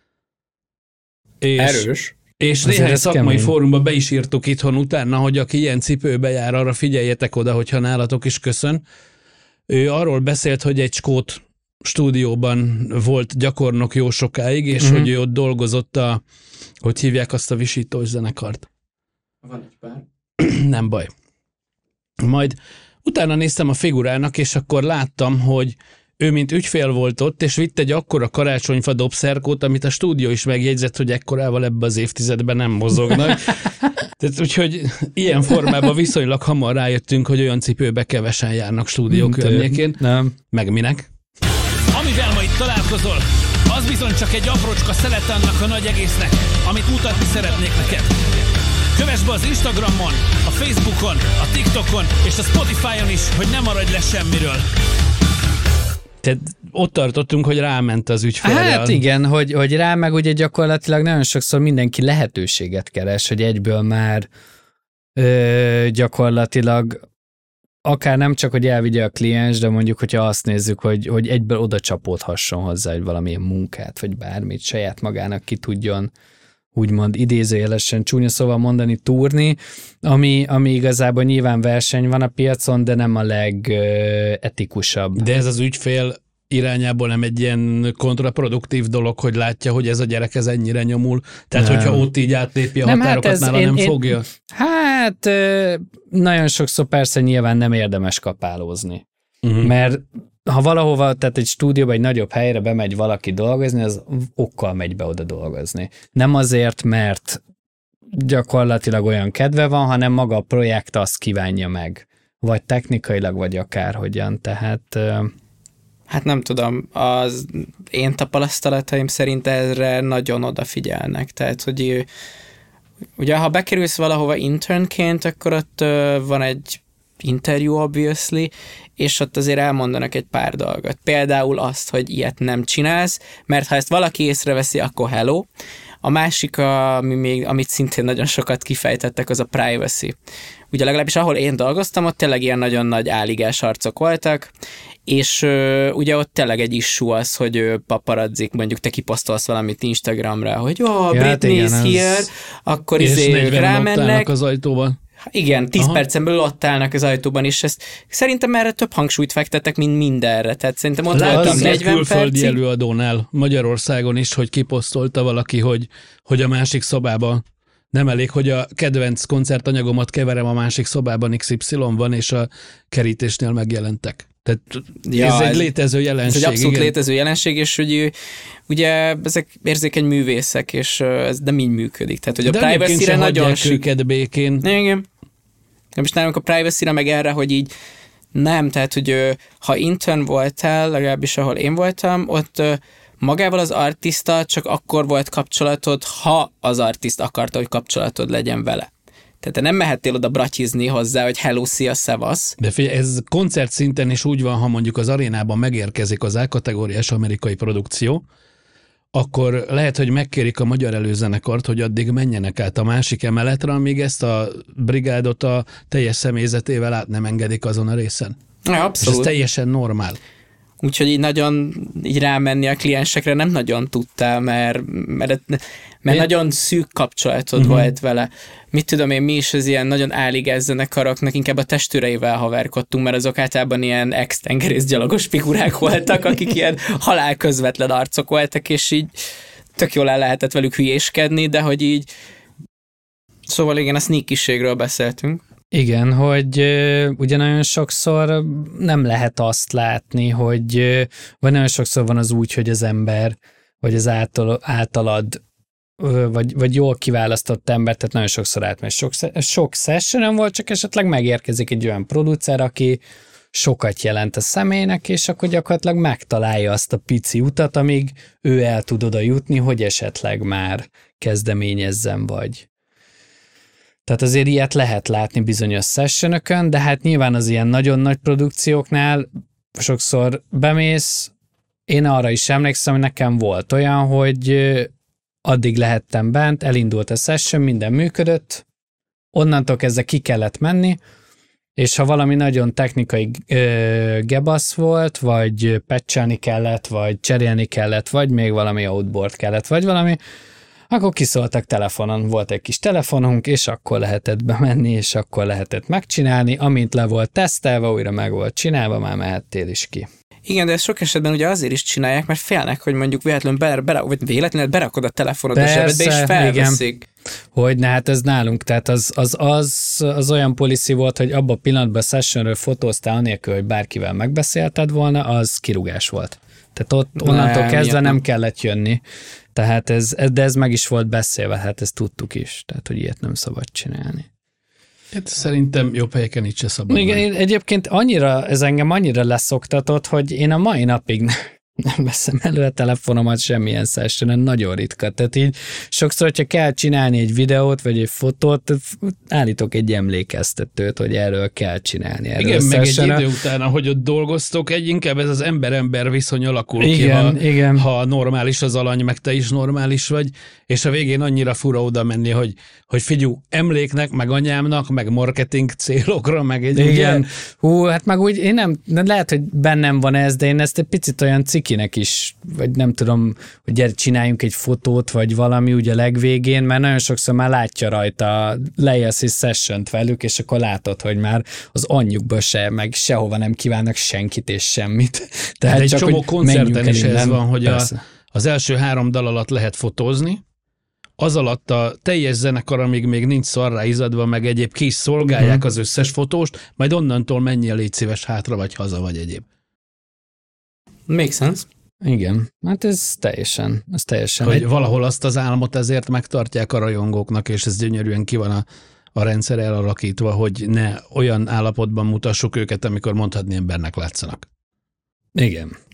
És, Erős. És néhány szakmai kemény. Fórumban be is írtuk itthon utána, hogy aki ilyen cipőbe jár, arra figyeljetek oda, hogyha nálatok is köszön. Ő arról beszélt, hogy egy skót stúdióban volt gyakornok jó sokáig, és uh-huh. hogy ő ott dolgozott a, hogy hívják azt a visítós zenekart. Van egy pár. Nem baj. Majd utána néztem a figurának, és akkor láttam, hogy ő mint ügyfél volt ott, és vitt egy akkora karácsonyfa dobszerkót, amit a stúdió is megjegyzett, hogy ekkorával ebbe az évtizedben nem mozognak. Tehát, úgyhogy ilyen formában viszonylag hamar rájöttünk, hogy olyan cipőbe kevesen járnak stúdió környékén. Nem. Meg minek? Amivel ma itt találkozol, az bizony csak egy aprócska szelete annak a nagy egésznek, amit mutatni szeretnék neked. Kövess be az Instagramon, a Facebookon, a TikTokon és a Spotify-on is, hogy ne maradj le semmiről. Tehát ott tartottunk, hogy ráment az ügyfélre. Hát igen, hogy, hogy rá meg ugye gyakorlatilag nagyon sokszor mindenki lehetőséget keres, hogy egyből már ö, gyakorlatilag akár nem csak, hogy elvigye a kliens, de mondjuk, hogyha azt nézzük, hogy, hogy egyből oda csapódhasson hozzá, hogy valamilyen munkát, vagy bármit saját magának ki tudjon úgymond idézőjelesen csúnya szóval mondani, túrni, ami, ami igazából nyilván verseny van a piacon, de nem a legetikusabb. De ez az ügyfél irányából nem egy ilyen kontraproduktív dolog, hogy látja, hogy ez a gyerek ez ennyire nyomul. Tehát, nem. hogyha ott így átlépi a nem, határokat, hát nála én, nem én, fogja. Hát nagyon sokszor persze nyilván nem érdemes kapálózni. Uh-huh. Mert ha valahova, tehát egy stúdióba, egy nagyobb helyre bemegy valaki dolgozni, az okkal megy be oda dolgozni. Nem azért, mert gyakorlatilag olyan kedve van, hanem maga a projekt azt kívánja meg. Vagy technikailag, vagy akárhogyan. Tehát hát nem tudom, az én tapasztalataim szerint erre nagyon odafigyelnek. Tehát, hogy ugye, ha bekerülsz valahova internként, akkor ott van egy interjú, obviously, és ott azért elmondanak egy pár dolgot. Például azt, hogy ilyet nem csinálsz, mert ha ezt valaki észreveszi, akkor hello. A másik, ami még, amit szintén nagyon sokat kifejtettek, az a privacy. Ugye legalábbis ahol én dolgoztam, ott tényleg ilyen nagyon nagy áligás arcok voltak, és ö, ugye ott tényleg egy issue az, hogy ö, paparazzik, mondjuk te kiposztolsz valamit Instagramra, hogy jó, oh, ja, Britney is here, ez... akkor és izé ők rámennek. az ajtóban. Igen, tíz Aha. percen belül ott állnak az ajtóban, és ezt szerintem erre több hangsúlyt fektettek, mint mindenre. Tehát szerintem ott voltam negyven külföldi percig. előadónál Magyarországon is, hogy kiposztolta valaki, hogy, hogy a másik szobában nem elég, hogy a kedvenc koncertanyagomat keverem, a másik szobában iksz ipszilon van, és a kerítésnél megjelentek. Tehát Ja, ez egy ez- létező jelenség. Ez egy abszolút igen. létező jelenség, és hogy ugye ezek érzékeny művészek, és ö, ez nem így működik. Tehát, hogy a De egyébként privacy-re sem nagyon hagyják sü- őket békén. Igen. De most nálunk a privacy-re meg erre, hogy így nem, tehát, hogy ö, ha intern voltál, legalábbis ahol én voltam, ott ö, magával az artista csak akkor volt kapcsolatod, ha az artist akarta, hogy kapcsolatod legyen vele. Tehát te nem mehettél oda bratyizni hozzá, hogy hello, szia, szevasz. De figyelj, ez koncert szinten is úgy van, ha mondjuk az arénában megérkezik az A-kategóriás amerikai produkció, akkor lehet, hogy megkérik a magyar előzenekart, hogy addig menjenek át a másik emeletre, amíg ezt a brigádot a teljes személyzetével át nem engedik azon a részen. Ja, És ez abszolút. teljesen normál. Úgyhogy így nagyon így rámenni a kliensekre nem nagyon tudtál, mert, mert, mert Én- nagyon szűk kapcsolatod Mhm. uh-huh. volt vele. Mit tudom én, mi is az ilyen nagyon álligás zenekaroknak inkább a testőreivel haverkodtunk, mert azok általában ilyen ex-tengerészgyalogos figurák voltak, akik ilyen halálközvetlen arcok voltak, és így tök jól el lehetett velük hülyéskedni, de hogy így szóval igen, a sneakiségről beszéltünk. Igen, hogy ö, ugye nagyon sokszor nem lehet azt látni, hogy ö, vagy nagyon sokszor van az úgy, hogy az ember, vagy az által, általad, ö, vagy, vagy jól kiválasztott ember, tehát nagyon sokszor átmegy. Sok, sok session volt, csak esetleg megérkezik egy olyan producer, aki sokat jelent a személynek, és akkor gyakorlatilag megtalálja azt a pici utat, amíg ő el tud oda jutni, hogy esetleg már kezdeményezzen vagy. Tehát azért ilyet lehet látni bizonyos sessionökön, de hát nyilván az ilyen nagyon nagy produkcióknál sokszor bemész, én arra is emlékszem, hogy nekem volt olyan, hogy ö, addig lehettem bent, elindult a session, minden működött, onnantól kezdve ki kellett menni, és ha valami nagyon technikai ö, gebasz volt, vagy patchelni kellett, vagy cserélni kellett, vagy még valami outboard kellett, vagy valami, akkor kiszóltak telefonon, volt egy kis telefonunk, és akkor lehetett bemenni, és akkor lehetett megcsinálni, amint le volt tesztelve, újra meg volt csinálva, már mehettél is ki. Igen, de ezt sok esetben ugye azért is csinálják, mert félnek, hogy mondjuk véletlenül, bele, bele, vagy véletlenül berakod a telefonod a zsebedbe, és felveszik. Hogy ne, hát ez nálunk, tehát az, az, az, az olyan policy volt, hogy abban a pillanatban a sessionről fotóztál, anélkül, hogy bárkivel megbeszélted volna, az kirúgás volt. Tehát ott onnantól Nem, kezdve ilyet nem nem. kellett jönni. Tehát ez, ez, de ez meg is volt beszélve, hát ezt tudtuk is, tehát hogy ilyet nem szabad csinálni. Hát szerintem jobb helyeken itt se szabad. Igen, én egyébként annyira, ez engem annyira leszoktatott, hogy én a mai napig nem veszem elő a telefonomat semmilyen sessionen, nagyon ritka. Tehát így sokszor, hogyha kell csinálni egy videót, vagy egy fotót, állítok egy emlékeztetőt, hogy erről kell csinálni. Erről Igen, a meg egy sessionen. idő után, ahogy ott dolgoztok, egy inkább ez az ember-ember viszony alakul ki, Igen, ha, igen. ha normális az alany, meg te is normális vagy, és a végén annyira fura oda menni, hogy, hogy figyú, emléknek, meg anyámnak, meg marketing célokra, meg egy Igen. ugye, Hú, hát meg úgy, én nem, lehet, hogy bennem van ez, de én ezt egy picit olyan cikinek is, vagy nem tudom, hogy gyere, csináljunk egy fotót, vagy valami ugye a legvégén, mert nagyon sokszor már látja rajta, lejelsz egy sessiont velük, és akkor látod, hogy már az anyjukba se, meg sehova nem kívánnak senkit és semmit. Tehát egy csak, csomó hogy koncerten menjünk is el ez innen. van, hogy a, Persze. az első három dal alatt lehet fotózni, az alatt a teljes zenekar, amíg még nincs szarrá izadva, meg egyéb ki is szolgálják Mhm. az összes fotóst, majd onnantól menjél, légy szíves hátra, vagy haza, vagy egyéb. Make sense. Igen, hát ez teljesen, ez teljesen. Hogy Egy, valahol azt az álmot ezért megtartják a rajongóknak, és ez gyönyörűen ki van a, a rendszer elalakítva, hogy ne olyan állapotban mutassuk őket, amikor mondhatni embernek látszanak. igen.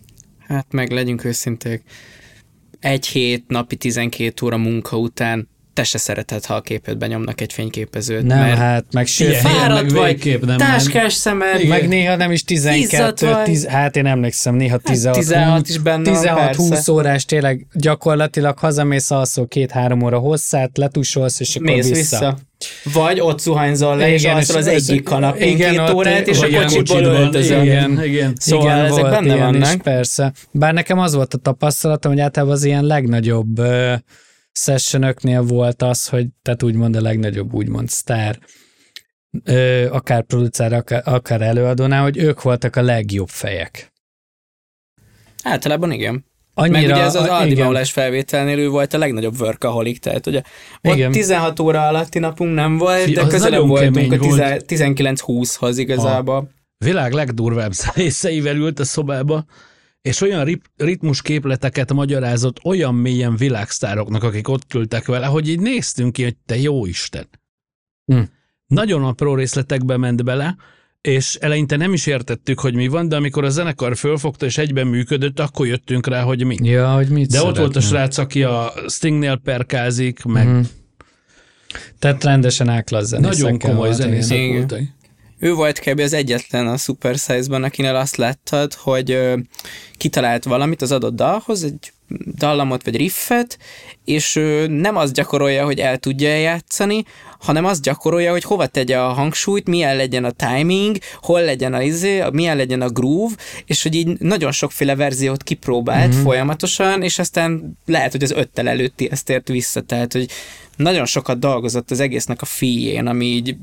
Hát meg legyünk őszinték. Egy hét, napi tizenkét óra munka után te se szereted, ha a képedben nyomnak egy fényképezőt. Nem, mert hát meg sőt, fáradt vagy, nem táskás szemed, meg néha nem is tizenkettő, tíz, hát én emlékszem, néha tizenhat, tizenhat is benne van, tizenhat-húsz órás, tényleg gyakorlatilag hazamész, alszol két-három óra hosszát, letusolsz, és akkor mész vissza. vissza. Vagy ott zuhanyzol le, és alszol az egyik kanapén két órát, és a kocsiból öltözöl. Igen, igen. Szóval igen, ezek volt benne ilyen vannak. is, persze. Bár nekem az volt a tapasztalatom, hogy általában az ilyen legnagyobb uh, sessionöknél volt az, hogy tehát úgymond a legnagyobb úgymond sztár, uh, akár producer, akár, akár előadónál, hogy ők voltak a legjobb fejek. Általában igen. Annyira, meg ugye ez az a, Aldi igen. Maulás felvételnél ő volt a legnagyobb workaholic, tehát ugye ott Igen. tizenhat óra alatti napunk nem volt, Fí, de az közelebb nagyon voltunk kemény a volt. tizenkilenc-húszhoz igazából. Világ legdurvább részeivel ült a szobába, és olyan rit- ritmusképleteket magyarázott olyan mélyen világsztároknak, akik ott ültek vele, hogy így néztünk ki, hogy te jó Isten. Hm. Nagyon apró részletekbe ment bele, és eleinte nem is értettük, hogy mi van, de amikor a zenekar fölfogta és egyben működött, akkor jöttünk rá, hogy mi. Ja, hogy mit De ott volt a szeretne. srác, aki a Stingnél perkázik, meg Mhm. Tehát rendesen áklasz zenészekkel. nagyon komoly volt, zenészek igen. voltak. Ő volt kb. Az egyetlen a Super Size-ban, akinél azt láttad, hogy ö, kitalált valamit az adott dalhoz, egy dallamot vagy riffet, és ö, nem azt gyakorolja, hogy el tudja játszani, hanem azt gyakorolja, hogy hova tegye a hangsúlyt, milyen legyen a timing, hol legyen a izé, milyen legyen a groove, és hogy így nagyon sokféle verziót kipróbált Mhm. mm-hmm. folyamatosan, és aztán lehet, hogy az öttel előtti ezt ért vissza, tehát hogy nagyon sokat dolgozott az egésznek a fíjén, ami így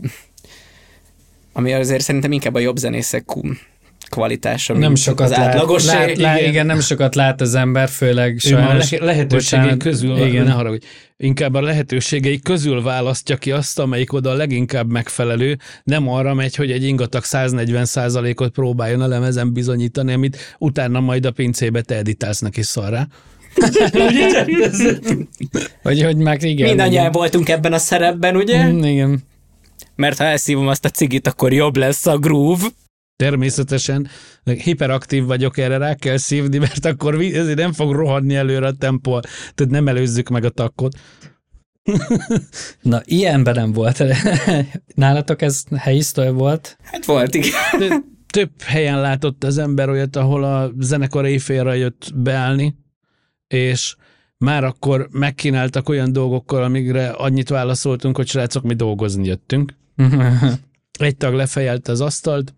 ami azért szerintem inkább a jobb zenészek kvalitása, Nem mint sokat az lát, átlagosé. lát, lát, igen. igen, nem sokat lát az ember, főleg Ő már sajnos. le- lehetőségei bocsánat, közül, igen. ne haragudj, inkább a lehetőségei közül választja ki azt, amelyik oda a leginkább megfelelő, nem arra megy, hogy egy ingatag száznegyven százalékot próbáljon a lemezen bizonyítani, amit utána majd a pincébe te editálsz neki szarrá. Vagy hogy meg igen. Mindannyian igen. voltunk ebben a szerepben, ugye? Mm, igen. Mert ha elszívom azt a cigit, akkor jobb lesz a groove. Természetesen hiperaktív vagyok, erre rá kell szívni, mert akkor vi- ezért nem fog rohanni előre a tempó, tehát nem előzzük meg a takkot. Na, ilyenben nem volt. Nálatok ez helyi sztori volt? Hát volt, igen. De több helyen látott az ember olyat, ahol a zenekar éjfélre jött beállni, és már akkor megkínáltak olyan dolgokkal, amikre annyit válaszoltunk, hogy srácok, mi dolgozni jöttünk. Egy tag lefejelte az asztalt,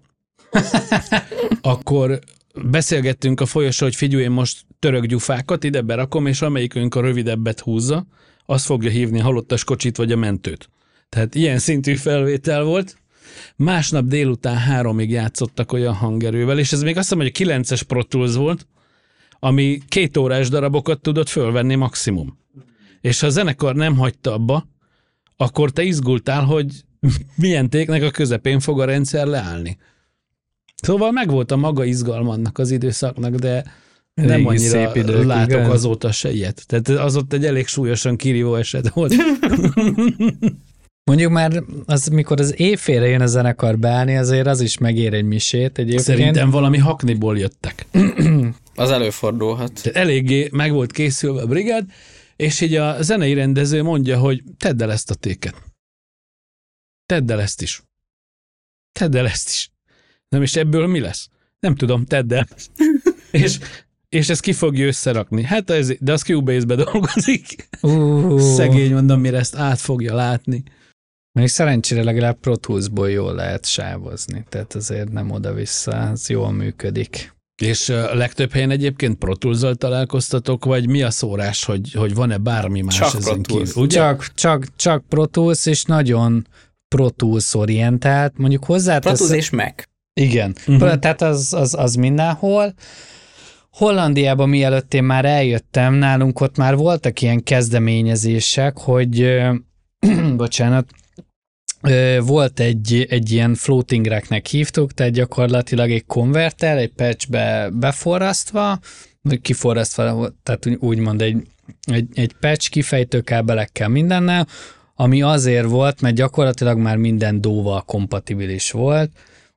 akkor beszélgettünk a folyosó, hogy figyelj, én most török gyufákat ide berakom, és amelyikünk a rövidebbet húzza, az fogja hívni a halottas kocsit vagy a mentőt. Tehát ilyen szintű felvétel volt. Másnap délután háromig játszottak olyan hangerővel, és ez még azt hiszem, hogy a kilences Pro Tools volt, ami két órás darabokat tudott fölvenni maximum. És ha a zenekar nem hagyta abba, akkor te izgultál, hogy milyen téknek a közepén fog a rendszer leállni. Szóval megvolt a maga izgalma annak az időszaknak, de nem Régi annyira szép idők, látok igen. azóta se ilyet. Tehát az ott egy elég súlyosan kirívó eset volt. Mondjuk már, az, mikor az éjfélre jön a zenekar beállni, azért az is megér egy misét egyébként. Szerintem valami hakniból jöttek. Az előfordulhat. Tehát eléggé meg volt készülve a brigád, és így a zenei rendező mondja, hogy tedd el ezt a téket. Tedd el ezt is. Tedd el ezt is. Nem, és ebből mi lesz? Nem tudom, tedd el. és, és ezt ki fogja összerakni. Hát ez, de az Cubase-be dolgozik. Uh, Szegény, mondom, mire ezt át fogja látni. Még szerencsére legalább Pro Tools-ból jól lehet sávozni, tehát azért nem oda-vissza, ez jól működik. És a legtöbb helyen egyébként Pro Tools-zal találkoztatok, vagy mi a szórás, hogy, hogy van-e bármi más Csak Pro ezen Tools. kívül? Ugye? Csak, csak, csak Pro Tools, és nagyon Pro Tools orientált, mondjuk hozzátesz... Pro Tools és Mac. Igen, Mhm. uh-huh. Tehát az, az, az mindenhol. Hollandiában mielőtt én már eljöttem, nálunk ott már voltak ilyen kezdeményezések, hogy ö, bocsánat, ö, volt egy, egy ilyen floating racknek hívtuk, tehát gyakorlatilag egy konverter, egy patchbe beforrasztva, vagy kiforrasztva, tehát úgymond egy, egy, egy patch kifejtőkábelekkel mindennel, ami azért volt, mert gyakorlatilag már minden dóval kompatibilis volt,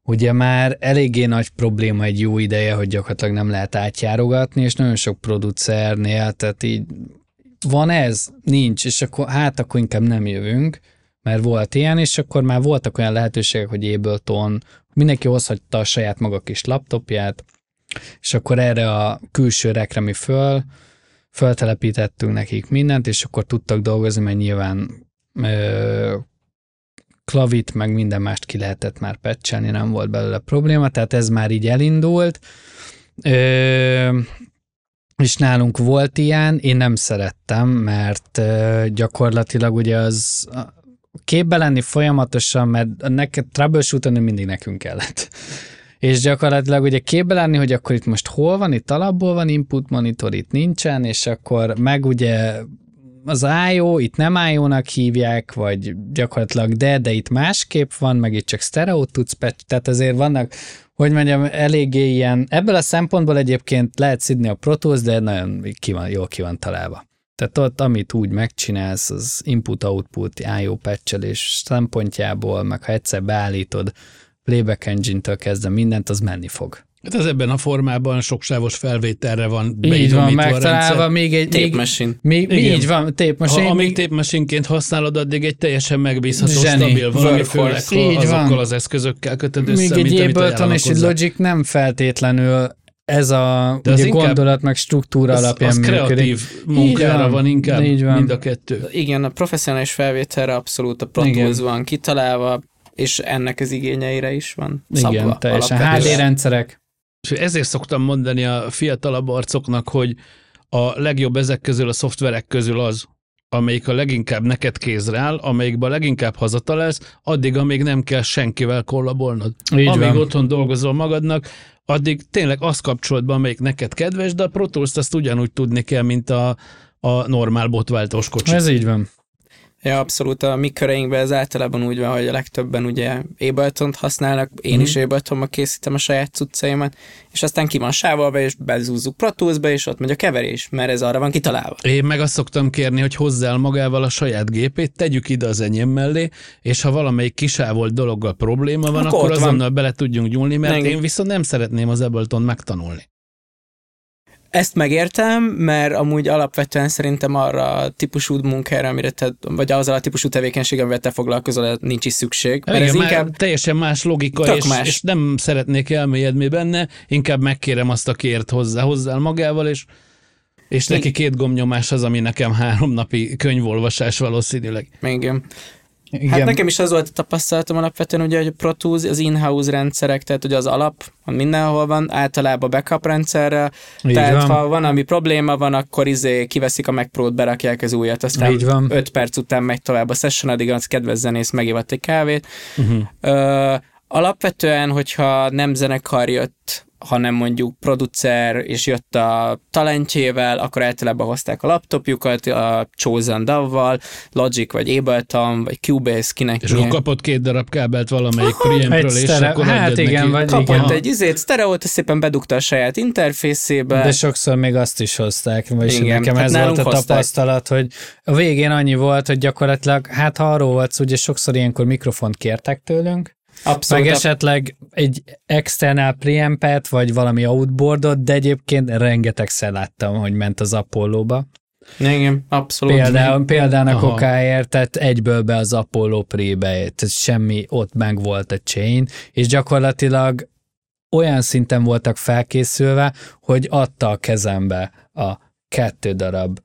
ugye már eléggé nagy probléma egy jó ideje, hogy gyakorlatilag nem lehet átjárogatni, és nagyon sok producernél, tehát így van ez? Nincs, és akkor hát akkor inkább nem jövünk, mert volt ilyen, és akkor már voltak olyan lehetőségek, hogy Ableton, mindenki hozhatta a saját maga kis laptopját, és akkor erre a külső rekre mi föl, föltelepítettünk nekik mindent, és akkor tudtak dolgozni, mert nyilván ö, klavit, meg minden mást ki lehetett már patchelni, nem volt belőle probléma, tehát ez már így elindult. Ö, és nálunk volt ilyen, én nem szerettem, mert ö, gyakorlatilag ugye az képbe lenni folyamatosan, mert neked troubleshooten mindig nekünk kellett. És gyakorlatilag ugye képbe lenni, hogy akkor itt most hol van, itt alapból van input monitor, itt nincsen, és akkor meg ugye az I O, itt nem I O-nak hívják, vagy gyakorlatilag de, de itt másképp van, meg itt csak sztereót tudsz patch, tehát azért vannak, hogy mondjam, eléggé ilyen, ebből a szempontból egyébként lehet szidni a Pro Tools, de nagyon ki van, jól ki van találva. Tehát ott, amit úgy megcsinálsz, az input-output, I O patchelés szempontjából, meg ha egyszer beállítod Playback Engine-től kezdve mindent, az menni fog. Hát ez ebben a formában soksávos felvételre van így van megtalálva, még egy tape machine. Még, még, így van, tape machine. Ha amíg tape machine-ként használod, addig egy teljesen megbízható, zseni, stabil valami, főleg azokkal van. Az eszközökkel kötöd össze, még mint egy amit Ableton és egy Logic nem feltétlenül ez a ugye gondolat meg struktúra az, alapján az működik. kreatív munkára van, van inkább van. Mind a kettő. Igen, a professzionális felvételre abszolút a Pro Tools van kitalálva, és ennek az igényeire is van szabva. Igen, teljesen há dé rendszerek. És ezért szoktam mondani a fiatalabb arcoknak, hogy a legjobb ezek közül, a szoftverek közül az, amelyik a leginkább neked kézre áll, amelyikben a leginkább hazatalálsz, addig, amíg nem kell senkivel kollabolnod. Így amíg van. Otthon dolgozol magadnak, addig tényleg azt kapcsolod be, amelyik neked kedves, de a Pro Tools-t azt ugyanúgy tudni kell, mint a, a normál botváltós kocsi. Ez így van. Ja, abszolút. A mi köreinkben ez általában úgy van, hogy a legtöbben ugye Abletont használnak, én mm. is Abletonba készítem a saját cuccaimat, és aztán ki van sávolva, és bezúzzuk Pro Toolsba, és ott megy a keverés, mert ez arra van kitalálva. Én meg azt szoktam kérni, hogy hozzál magával a saját gépét, tegyük ide az enyém mellé, és ha valamelyik kisávolt dologgal probléma van, akkor, akkor azonnal van. Bele tudjunk nyúlni, mert Engem. Én viszont nem szeretném az Ableton megtanulni. Ezt megértem, mert amúgy alapvetően szerintem arra a típusú munkára, amire te, vagy az a típusú tevékenység, amivel te foglalkozol, nincs is szükség. Mert igen, ez inkább teljesen más logika, és, más. és nem szeretnék elmélyedni benne, inkább megkérem azt, aki ért hozzá, hozzá magával, és, és neki két gombnyomás az, ami nekem három napi könyvolvasás valószínűleg. Igen. Igen. Hát nekem is az volt a tapasztalatom alapvetően, ugye, hogy a Pro Tools, az in-house rendszerek, tehát ugye az alap, mindenhol van, általában backup rendszerrel, így tehát van. Ha van, ami probléma van, akkor izé kiveszik a Mac Pro-t, berakják az újat, aztán öt perc után megy tovább a session, addig az kedves zenész megivott egy kávét. Uh-huh. Ö, alapvetően, hogyha nem zenekar jött, hanem mondjuk producer, és jött a talentjével, akkor általában hozták a laptopjukat, a Chosen dé á vé-val, Logic, vagy Ableton, vagy Cubase, kinek és akkor kapott két darab kábelt valamelyik preampről, és sztere- akkor hát adjad igen, neki. vagy kapott igen. egy izét, sztereót, szépen bedugta a saját interfészébe. De sokszor még azt is hozták, vagyis igen, nekem hát ez volt a hozták. tapasztalat, hogy a végén annyi volt, hogy gyakorlatilag, hát ha arról volt, ugye sokszor ilyenkor mikrofont kértek tőlünk, abszolút, meg esetleg egy external preampet, vagy valami outboardot, de egyébként rengetegszer láttam, hogy ment az Apollo-ba. Igen, abszolút. Például, példának Aha. okáért, tehát egyből be az Apollo Pre-be, tehát semmi, ott meg volt a chain, és gyakorlatilag olyan szinten voltak felkészülve, hogy adta a kezembe a kettő darab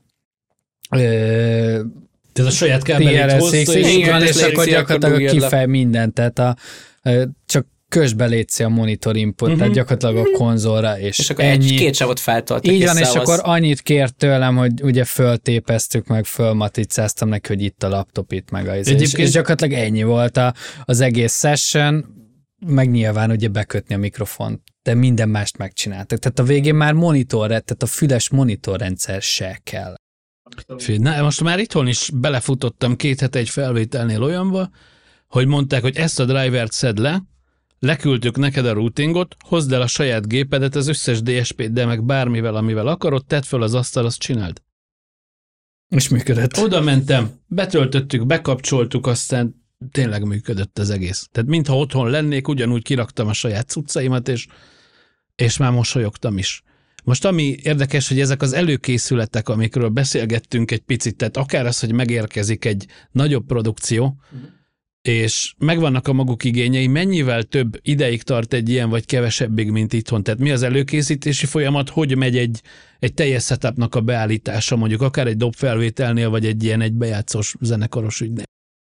ö, tehát a saját kábelét hozta, és, igen, és akkor gyakorlatilag kifej mindent, tehát a, csak közbe létszi a monitor input, uh-huh. tehát gyakorlatilag a konzolra, és, és akkor ennyi. egy két sávot feltoltak. Így van, és akkor annyit kért tőlem, hogy ugye föltépeztük, meg fölmaticáztam neki, hogy itt a laptop, itt meg az. És, és gyakorlatilag ennyi volt a, az egész session, meg nyilván ugye bekötni a mikrofont, de minden mást megcsináltak. Tehát a végén már monitor, tehát a füles monitorrendszer se kell. Na, most már itthon is belefutottam két hete egy felvételnél olyanba, hogy mondták, hogy ezt a drivert szedd le, leküldtük neked a routingot, hozd el a saját gépedet, az összes dé es pé-d, de meg bármivel, amivel akarod, tedd föl az asztal, azt csináld. És működött. Oda mentem, betöltöttük, bekapcsoltuk, aztán tényleg működött az egész. Tehát mintha otthon lennék, ugyanúgy kiraktam a saját cuccaimat, és, és már mosolyogtam is. Most ami érdekes, hogy ezek az előkészületek, amikről beszélgettünk egy picit, tehát akár az, hogy megérkezik egy nagyobb produkció, mm. és megvannak a maguk igényei, mennyivel több ideig tart egy ilyen, vagy kevesebbig, mint itthon? Tehát mi az előkészítési folyamat, hogy megy egy, egy teljes setupnak a beállítása, mondjuk akár egy dobfelvételnél, vagy egy ilyen egy bejátszós zenekaros ügynél?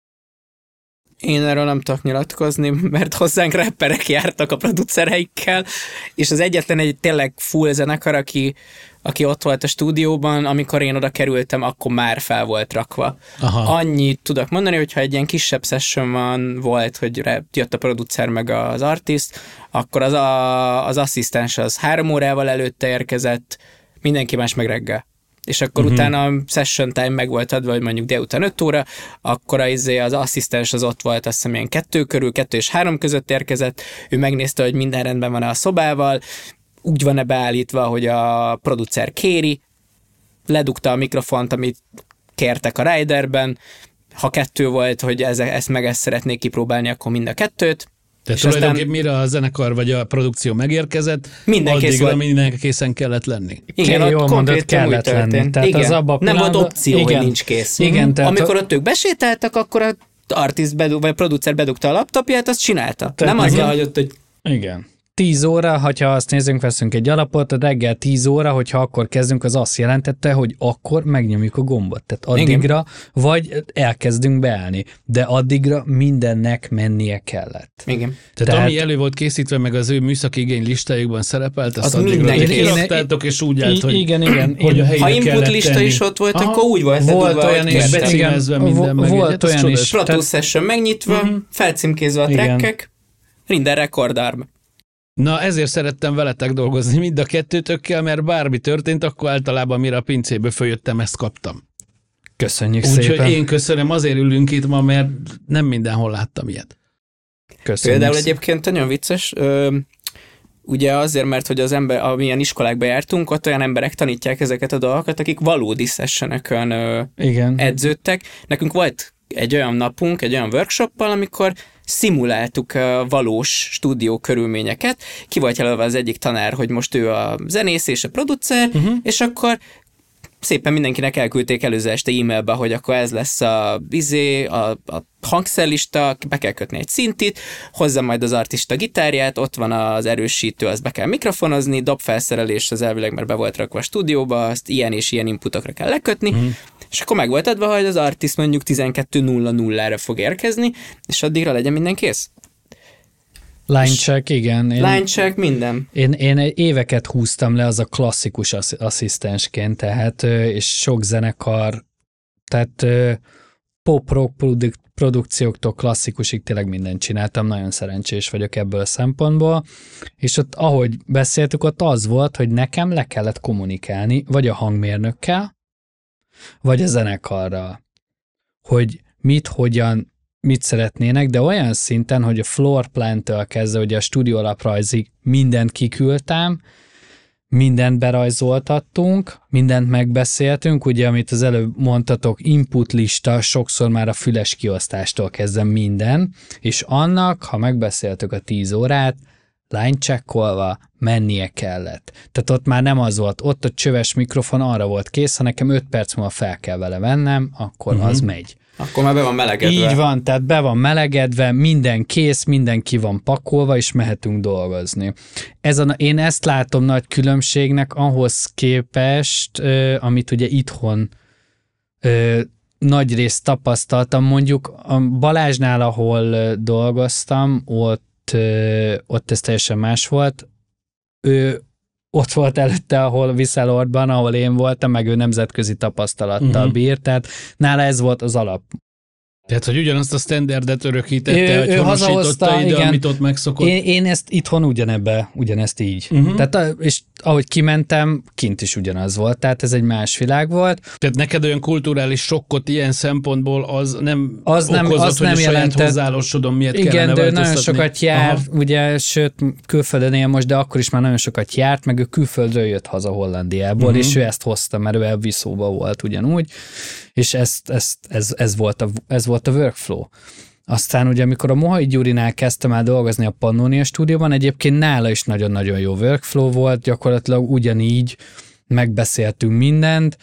Én erről nem tudok nyilatkozni, mert hozzánk rapperek jártak a producereikkel, és az egyetlen egy tényleg full zenekar, aki, aki ott volt a stúdióban, amikor én oda kerültem, akkor már fel volt rakva. Aha. Annyit tudok mondani, hogyha egy ilyen kisebb session van, volt, hogy jött a producer meg az artist, akkor az, a, az asszisztens az három órával előtte érkezett, mindenki más meg reggel. És akkor uh-huh. utána a session time meg volt adva, hogy mondjuk délután öt óra, akkor az, az asszisztens az ott volt, azt hiszem ilyen kettő körül, kettő és három között érkezett, ő megnézte, hogy minden rendben van a szobával, úgy van-e beállítva, hogy a producer kéri, ledugta a mikrofont, amit kértek a riderben, ha kettő volt, hogy ez, ezt meg ezt szeretnék kipróbálni, akkor mind a kettőt. Tehát tulajdonképpen mire a zenekar vagy a produkció megérkezett, minden addigra mindenki készen kellett lenni. Igen, Ké, ott konkrétan kellett lenni. Tehát igen. Az abba nem volt opció, igen. hogy nincs kész. Igen, tehát amikor ott ők besétáltak, akkor az artist bedug, vagy a producer bedugta a laptopját, azt csinálta. Tehát nem azzal hagyott, hogy... Igen. tíz óra, hogyha azt nézzünk, veszünk egy alapot, reggel tíz óra, hogyha akkor kezdünk, az azt jelentette, hogy akkor megnyomjuk a gombot. Tehát addigra, igen. vagy elkezdünk beállni, de addigra mindennek mennie kellett. Igen. Tehát, Tehát ami elő volt készítve, meg az ő műszaki igény listájukban szerepelt, azt az addigra kiraktátok, és úgy állt, hogy, igen, igen, hogy a ha input lista tenni. Is ott volt, aha, akkor úgy volt, volt olyan is, becímezve minden meg. Volt olyan is. Pro Tools Session megnyitva, uh-huh. felcímkézve a trackek, minden rekordarm. Na, ezért szerettem veletek dolgozni mind a kettőtökkel, mert bármi történt, akkor általában mire a pincéből följöttem, ezt kaptam. Köszönjük Úgy, szépen. Úgyhogy én köszönöm, azért ülünk itt ma, mert nem mindenhol láttam ilyet. Köszönjük. Például egyébként nagyon vicces, ö, ugye azért, mert hogy az ember, amilyen iskolákba jártunk, ott olyan emberek tanítják ezeket a dolgokat, akik valódi sessionökön ö, igen. edződtek. Nekünk volt egy olyan napunk, egy olyan workshoppal, amikor szimuláltuk a valós stúdió körülményeket. Ki volt jelölve az egyik tanár, hogy most ő a zenész és a producer, uh-huh. és akkor szépen mindenkinek elküldték előző este e-mailbe, hogy akkor ez lesz a, izé, a, a hangszerlista, be kell kötni egy szintit, hozzá majd az artista gitárját, ott van az erősítő, azt be kell mikrofonozni, dobfelszerelés az elvileg, mert be volt rakva a stúdióba, azt ilyen és ilyen inputokra kell lekötni, uh-huh. és akkor meg volt adva, hogy az artist mondjuk tizenkettő nulla nulla-ra fog érkezni, és addigra legyen minden kész. Line check, igen. Én, line check, minden. Én, én éveket húztam le az a klasszikus asszisztensként, tehát, és sok zenekar, tehát pop-rock produkcióktól klasszikusig tényleg mindent csináltam, nagyon szerencsés vagyok ebből a szempontból, és ott, ahogy beszéltük, ott az volt, hogy nekem le kellett kommunikálni, vagy a hangmérnökkel, vagy a zenekarral, hogy mit, hogyan, mit szeretnének, de olyan szinten, hogy a floor plan-től kezdve, hogy a stúdió alaprajzig mindent kiküldtem, mindent berajzoltattunk, mindent megbeszéltünk, ugye, amit az előbb mondtatok, input lista, sokszor már a füles kiosztástól kezdve minden, és annak, ha megbeszéltük a tíz órát, line checkolva mennie kellett. Tehát ott már nem az volt, ott a csöves mikrofon arra volt kész, ha nekem öt perc múlva fel kell vele vennem, akkor uh-huh. az megy. Akkor már be van melegedve. Így van, tehát be van melegedve, minden kész, minden ki van pakolva, és mehetünk dolgozni. Ez a, én ezt látom nagy különbségnek ahhoz képest, euh, amit ugye itthon euh, nagy részt tapasztaltam. Mondjuk a Balázsnál, ahol euh, dolgoztam, ott, euh, ott ez teljesen más volt. Ő ott volt előtte, ahol Viszalordban, ahol én voltam, meg ő nemzetközi tapasztalattal uh-huh. bírt, tehát nála ez volt az alap. Tehát, hogy ugyanazt a standardet örökítette, ő, hogy ő honosította ide, igen. amit ott megszokott. Én, én ezt itthon ugyanebbe, ugyanezt így. Uh-huh. Tehát, és ahogy kimentem, kint is ugyanaz volt, tehát ez egy más világ volt. Tehát neked olyan kulturális sokkot ilyen szempontból az nem az nem, okozott, az hogy nem a saját jelentett, hozzáállósodon miért igen, kellene de ő változtatni. nagyon sokat jár, aha. ugye, sőt, külföldön él most, de akkor is már nagyon sokat járt, meg ő külföldről jött haza Hollandiából, uh-huh. és ő ezt hozta, mert ő elviszóba volt ugyanúgy, és ezt, ezt, ez, ez, volt a, ez volt a workflow. Aztán ugye, amikor a Mohai Gyurinál kezdtem el dolgozni a Pannonia stúdióban, egyébként nála is nagyon-nagyon jó workflow volt, gyakorlatilag ugyanígy megbeszéltünk mindent,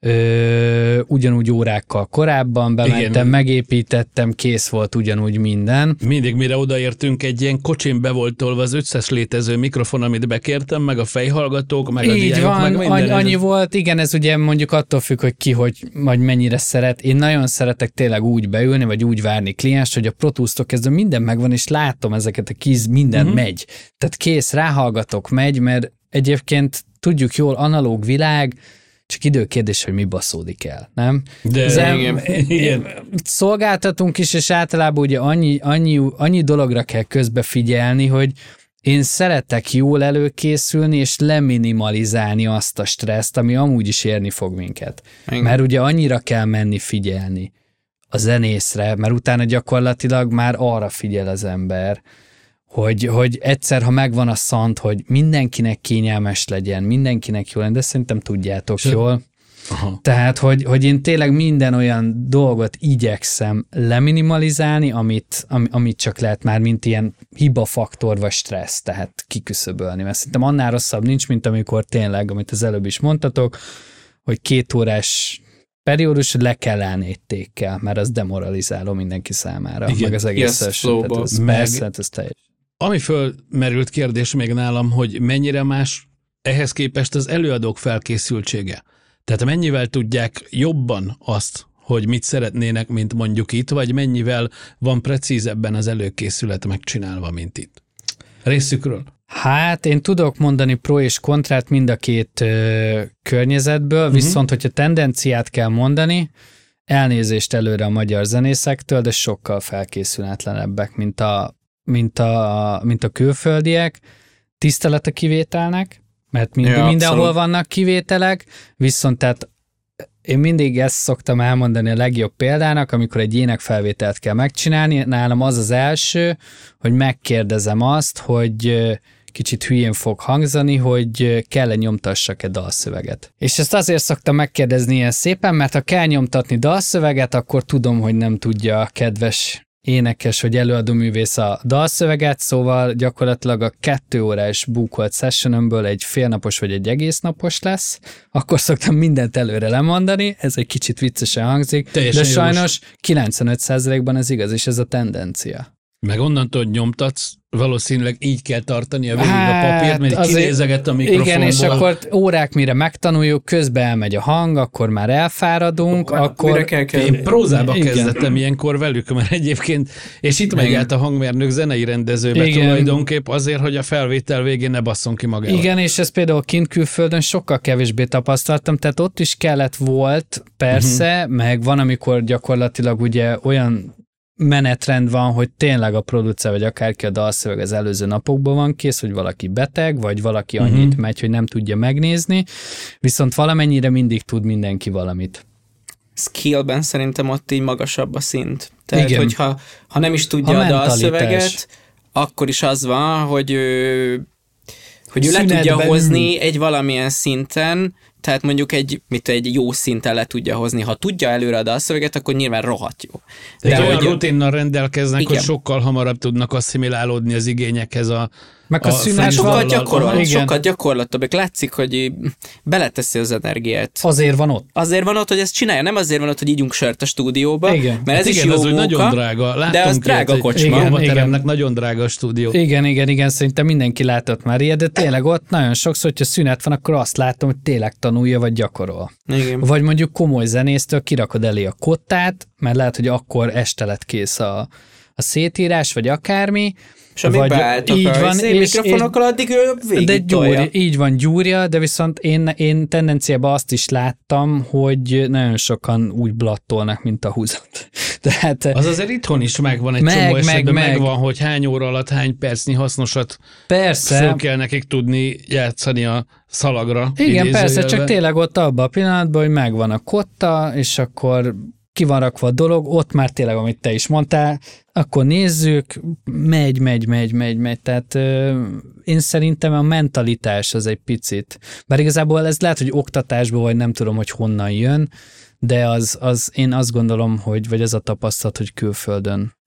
Ö, ugyanúgy órákkal korábban bementem, igen. megépítettem, kész volt ugyanúgy minden. Mindig mire odaértünk, egy ilyen kocsin be volt tolva az összes létező mikrofon, amit bekértem, meg a fejhallgatók, meg a diákok, meg minden. Annyi, annyi volt, igen, ez ugye mondjuk attól függ, hogy ki, hogy vagy mennyire szeret. Én nagyon szeretek tényleg úgy beülni, vagy úgy várni klienst, hogy a Pro Tools-tól kezdve minden megvan, és látom ezeket a keys, minden uh-huh. megy. Tehát kész, ráhallgatok, megy, mert egyébként tudjuk jól, analóg világ, csak időkérdés, hogy mi baszódik el, nem? De Zem, igen, igen. Szolgáltatunk is, és általában ugye annyi, annyi, annyi dologra kell közbe figyelni, hogy én szeretek jól előkészülni, és leminimalizálni azt a stresszt, ami amúgy is érni fog minket. Igen. Mert ugye annyira kell menni figyelni a zenészre, mert utána gyakorlatilag már arra figyel az ember, Hogy, hogy egyszer, ha megvan a szant, hogy mindenkinek kényelmes legyen, mindenkinek jól legyen, de szerintem tudjátok Ső. jól. Aha. Tehát, hogy, hogy én tényleg minden olyan dolgot igyekszem leminimalizálni, amit, am, amit csak lehet már, mint ilyen hibafaktor vagy stressz, tehát kiküszöbölni. Mert szerintem annál rosszabb nincs, mint amikor tényleg, amit az előbb is mondtatok, hogy két órás periódus, le kell állni egy tékkel, mert az demoralizáló mindenki számára. Igen. Meg az egész yes, flow-ba. Persze, ez teljes. Ami fölmerült kérdés még nálam, hogy mennyire más ehhez képest az előadók felkészültsége. Tehát mennyivel tudják jobban azt, hogy mit szeretnének, mint mondjuk itt, vagy mennyivel van precízebben az előkészület megcsinálva, mint itt? Részükről? Hát én tudok mondani pro és kontrát mind a két ö, környezetből, uh-huh. viszont hogyha tendenciát kell mondani, elnézést előre a magyar zenészektől, de sokkal felkészületlenebbek, mint a mint a, mint a külföldiek, tisztelet a kivételnek, mert mind, ja, mindenhol abszolút. Vannak kivételek, viszont tehát én mindig ezt szoktam elmondani a legjobb példának, amikor egy énekfelvételt kell megcsinálni, nálam az az első, hogy megkérdezem azt, hogy kicsit hülyén fog hangzani, hogy kell-e nyomtassak-e dalszöveget. És ezt azért szoktam megkérdezni ilyen szépen, mert ha kell nyomtatni dalszöveget, akkor tudom, hogy nem tudja a kedves énekes vagy előadóművész a dalszöveget, szóval gyakorlatilag a kettő órás bookolt sessionömből egy félnapos vagy egy egész napos lesz, akkor szoktam mindent előre lemondani, ez egy kicsit viccesen hangzik, teljesen de sajnos jogos. kilencvenöt százalékban ez igaz, és ez a tendencia. Meg onnantól, hogy nyomtatsz, valószínűleg így kell tartani a végig hát, a papírt, mert kinézeget a mikrofonból. Igen, és akkor órák mire megtanuljuk, közben elmegy a hang, akkor már elfáradunk, akkor... akkor kell kell... Én prózába igen. kezdettem ilyenkor velük, mert egyébként, és itt megállt a hangmérnök zenei rendezőbe igen. tulajdonképp azért, hogy a felvétel végén ne basszon ki magával. Igen, és ez például kint külföldön sokkal kevésbé tapasztaltam, tehát ott is kellett volt, persze, uh-huh. meg van, amikor gyakorlatilag ugye olyan menetrend van, hogy tényleg a producer vagy akárki a dalszöveg az előző napokban van kész, hogy valaki beteg, vagy valaki annyit uh-huh. megy, hogy nem tudja megnézni, viszont valamennyire mindig tud mindenki valamit. Skillben szerintem ott így magasabb a szint. Tehát, igen. hogyha ha nem is tudja a, a dalszöveget, akkor is az van, hogy ő, hogy ő le tudja hozni egy valamilyen szinten, tehát mondjuk egy, mit egy jó szinten le tudja hozni. Ha tudja előre a dalszöveget, akkor nyilván rohadt jó. De, De olyan hogy rutinnal rendelkeznek, igen. hogy sokkal hamarabb tudnak asszimilálódni az igényekhez a meg a, a szünet sokkal gyakorlat, sokkal gyakorlatabb. Látszik, hogy beleteszi az energiát. Azért van ott. Azért van ott, hogy ezt csinálja. Nem azért van ott, hogy ígyunk sört a stúdióba, igen. mert ez hát igen, is jó az, munka, nagyon drága. Láttunk de az drága kocsma. Igen, igen. nagyon drága a stúdió. Igen, igen, igen, szerintem mindenki látott már ilyet, de tényleg ott nagyon sokszor, hogyha szünet van, akkor azt látom, hogy tényleg tanulja, vagy gyakorol. Igen. Vagy mondjuk komoly zenésztől kirakod elé a kottát, mert lehet, hogy akkor este lett kész a, a szétírás, vagy akármi, és amíg beálltak így a van, és, mikrofonokkal, addig ő végig de gyúrja, így van, gyúrja, de viszont én, én tendenciában azt is láttam, hogy nagyon sokan úgy blattolnak, mint a húzat. Tehát, az azért itthon is megvan egy meg, csomó esetben, meg, megvan, hogy hány óra alatt, hány percnyi hasznosat persze. föl kell nekik tudni játszani a szalagra. Igen, persze, csak tényleg ott abban a pillanatban, hogy megvan a kotta, és akkor ki van rakva a dolog, ott már tényleg, amit te is mondtál, akkor nézzük, megy, megy, megy, megy, megy, tehát ö, én szerintem a mentalitás az egy picit, bár igazából ez lehet, hogy oktatásból, vagy nem tudom, hogy honnan jön, de az, az én azt gondolom, hogy, vagy ez a tapasztalat, hogy külföldön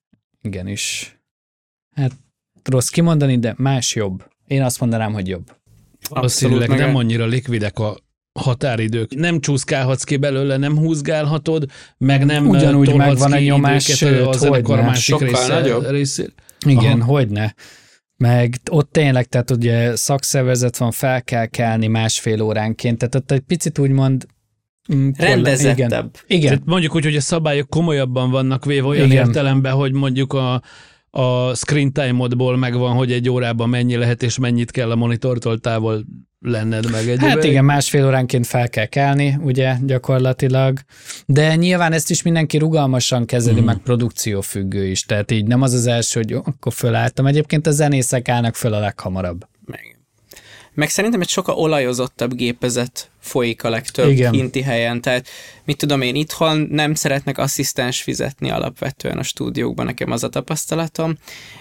igenis. Hát rossz kimondani, de más jobb. Én azt mondanám, hogy jobb. Abszolút, nem annyira likvidek a határidők. Nem csúszkálhatsz ki belőle, nem húzgálhatod, meg nem ugyanúgy megvan a nyomás, a zenekar másik része, részére. Igen, aha. Hogyne. Meg ott tényleg, tehát ugye szakszervezet van, fel kell kelni másfél óránként, tehát ott egy picit úgymond rendezettebb. Igen. Igen. Tehát mondjuk úgy, hogy a szabályok komolyabban vannak véve olyan igen. értelemben, hogy mondjuk a a screen time-odból megvan, hogy egy órában mennyi lehet, és mennyit kell a monitortól távol lenned meg egy Hát igen, másfél óránként fel kell kelni, ugye, gyakorlatilag. De nyilván ezt is mindenki rugalmasan kezeli, mm. meg produkciófüggő is. Tehát így nem az az első, hogy jó, akkor fölálltam. Egyébként a zenészek állnak föl a leghamarabb. Meg. Meg szerintem egy sokkal olajozottabb gépezet folyik a legtöbb igen. kinti helyen. Tehát mit tudom én, itthon nem szeretnek asszisztens fizetni alapvetően a stúdiókban, nekem az a tapasztalatom.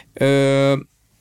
Ö,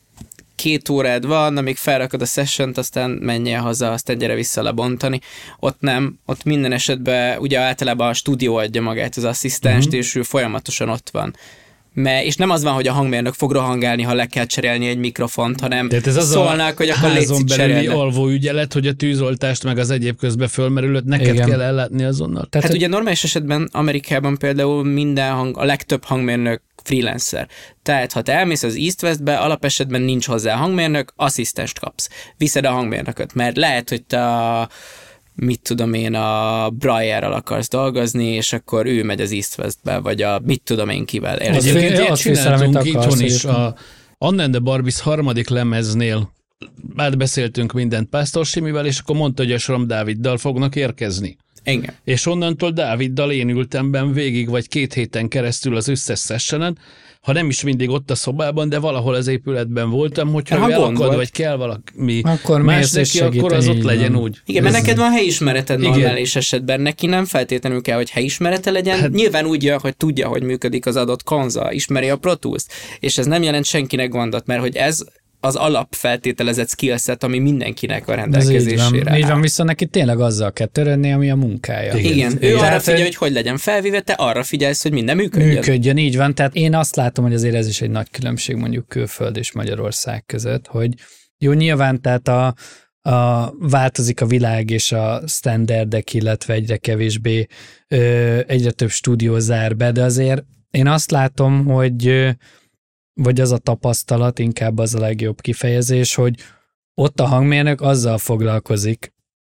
két órád van, amíg felrakod a sessiont, aztán menjél haza, aztán gyere vissza lebontani. Ott nem, ott minden esetben ugye általában a stúdió adja magát az asszisztenst, mm-hmm. és ő folyamatosan ott van. Mert, és nem az van, hogy a hangmérnök fog rohangálni, ha le kell cserélni egy mikrofont, hanem ez szólnak, hogy akkor létszik cserélni. Alvó ügyelet, hogy a tűzoltást meg az egyéb közben fölmerülőt neked igen. kell ellátni azonnal. Tehát, hát ugye normális esetben Amerikában például minden hang, a legtöbb hangmérnök freelancer. Tehát ha te elmész az East Westbe, alapesetben nincs hozzá hangmérnök, asszisztenst kapsz. Viszed a hangmérnököt, mert lehet, hogy te a mit tudom én, a Breyerrel akarsz dolgozni, és akkor ő megy az East Westbe, vagy a mit tudom én kivel. Egyébként ilyet csináltunk itthon is. A Anna and the Barbies harmadik lemeznél átbeszéltünk mindent Pásztor Simivel, és akkor mondta, hogy a Srom Dáviddal fognak érkezni. Igen. És onnantól Dáviddal én ültem benn végig, vagy két héten keresztül az összes sessionen, ha nem is mindig ott a szobában, de valahol az épületben voltam, hogyha elakad, vagy kell valami akkor más neki, akkor az ott legyen van. Úgy. Igen, mert neked van helyismereted normális esetben, neki nem feltétlenül kell, hogy helyismerete legyen, hát, nyilván úgy jön, hogy tudja, hogy működik az adott konzol, ismeri a Pro Tools-t, és ez nem jelent senkinek gondot, mert hogy ez az alapfeltételezett skillset, ami mindenkinek a rendelkezésére. Így van, így van, viszont neki tényleg azzal kell törődni, ami a munkája. Igen, Igen. ő tehát, arra figyelj, hogy hogy legyen felvéve, te arra figyelsz, hogy minden működjön. Működjön, így van. Tehát én azt látom, hogy azért ez is egy nagy különbség mondjuk külföld és Magyarország között, hogy jó, nyilván tehát a, a változik a világ és a standardek, illetve egyre kevésbé, ö, egyre több stúdió zár be, de azért én azt látom, hogy vagy az a tapasztalat, inkább az a legjobb kifejezés, hogy ott a hangmérnök azzal foglalkozik,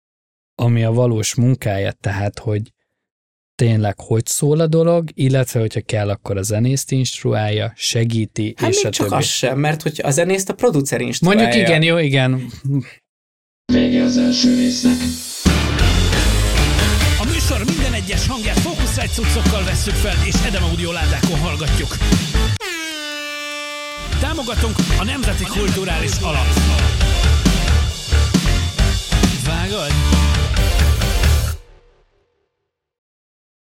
ami a valós munkája, tehát, hogy tényleg hogy szól a dolog, illetve, hogyha kell, akkor a zenészt instruálja, segíti, hát és még a csak többi. az sem, mert hogy a zenészt a producer instruálja. Mondjuk igen, jó, igen. Vége az első résznek. A műsor minden egyes hangját Focusrite cuccokkal vesszük fel, és Edem Audio ládákon hallgatjuk. Támogatunk a Nemzeti Kulturális Alap.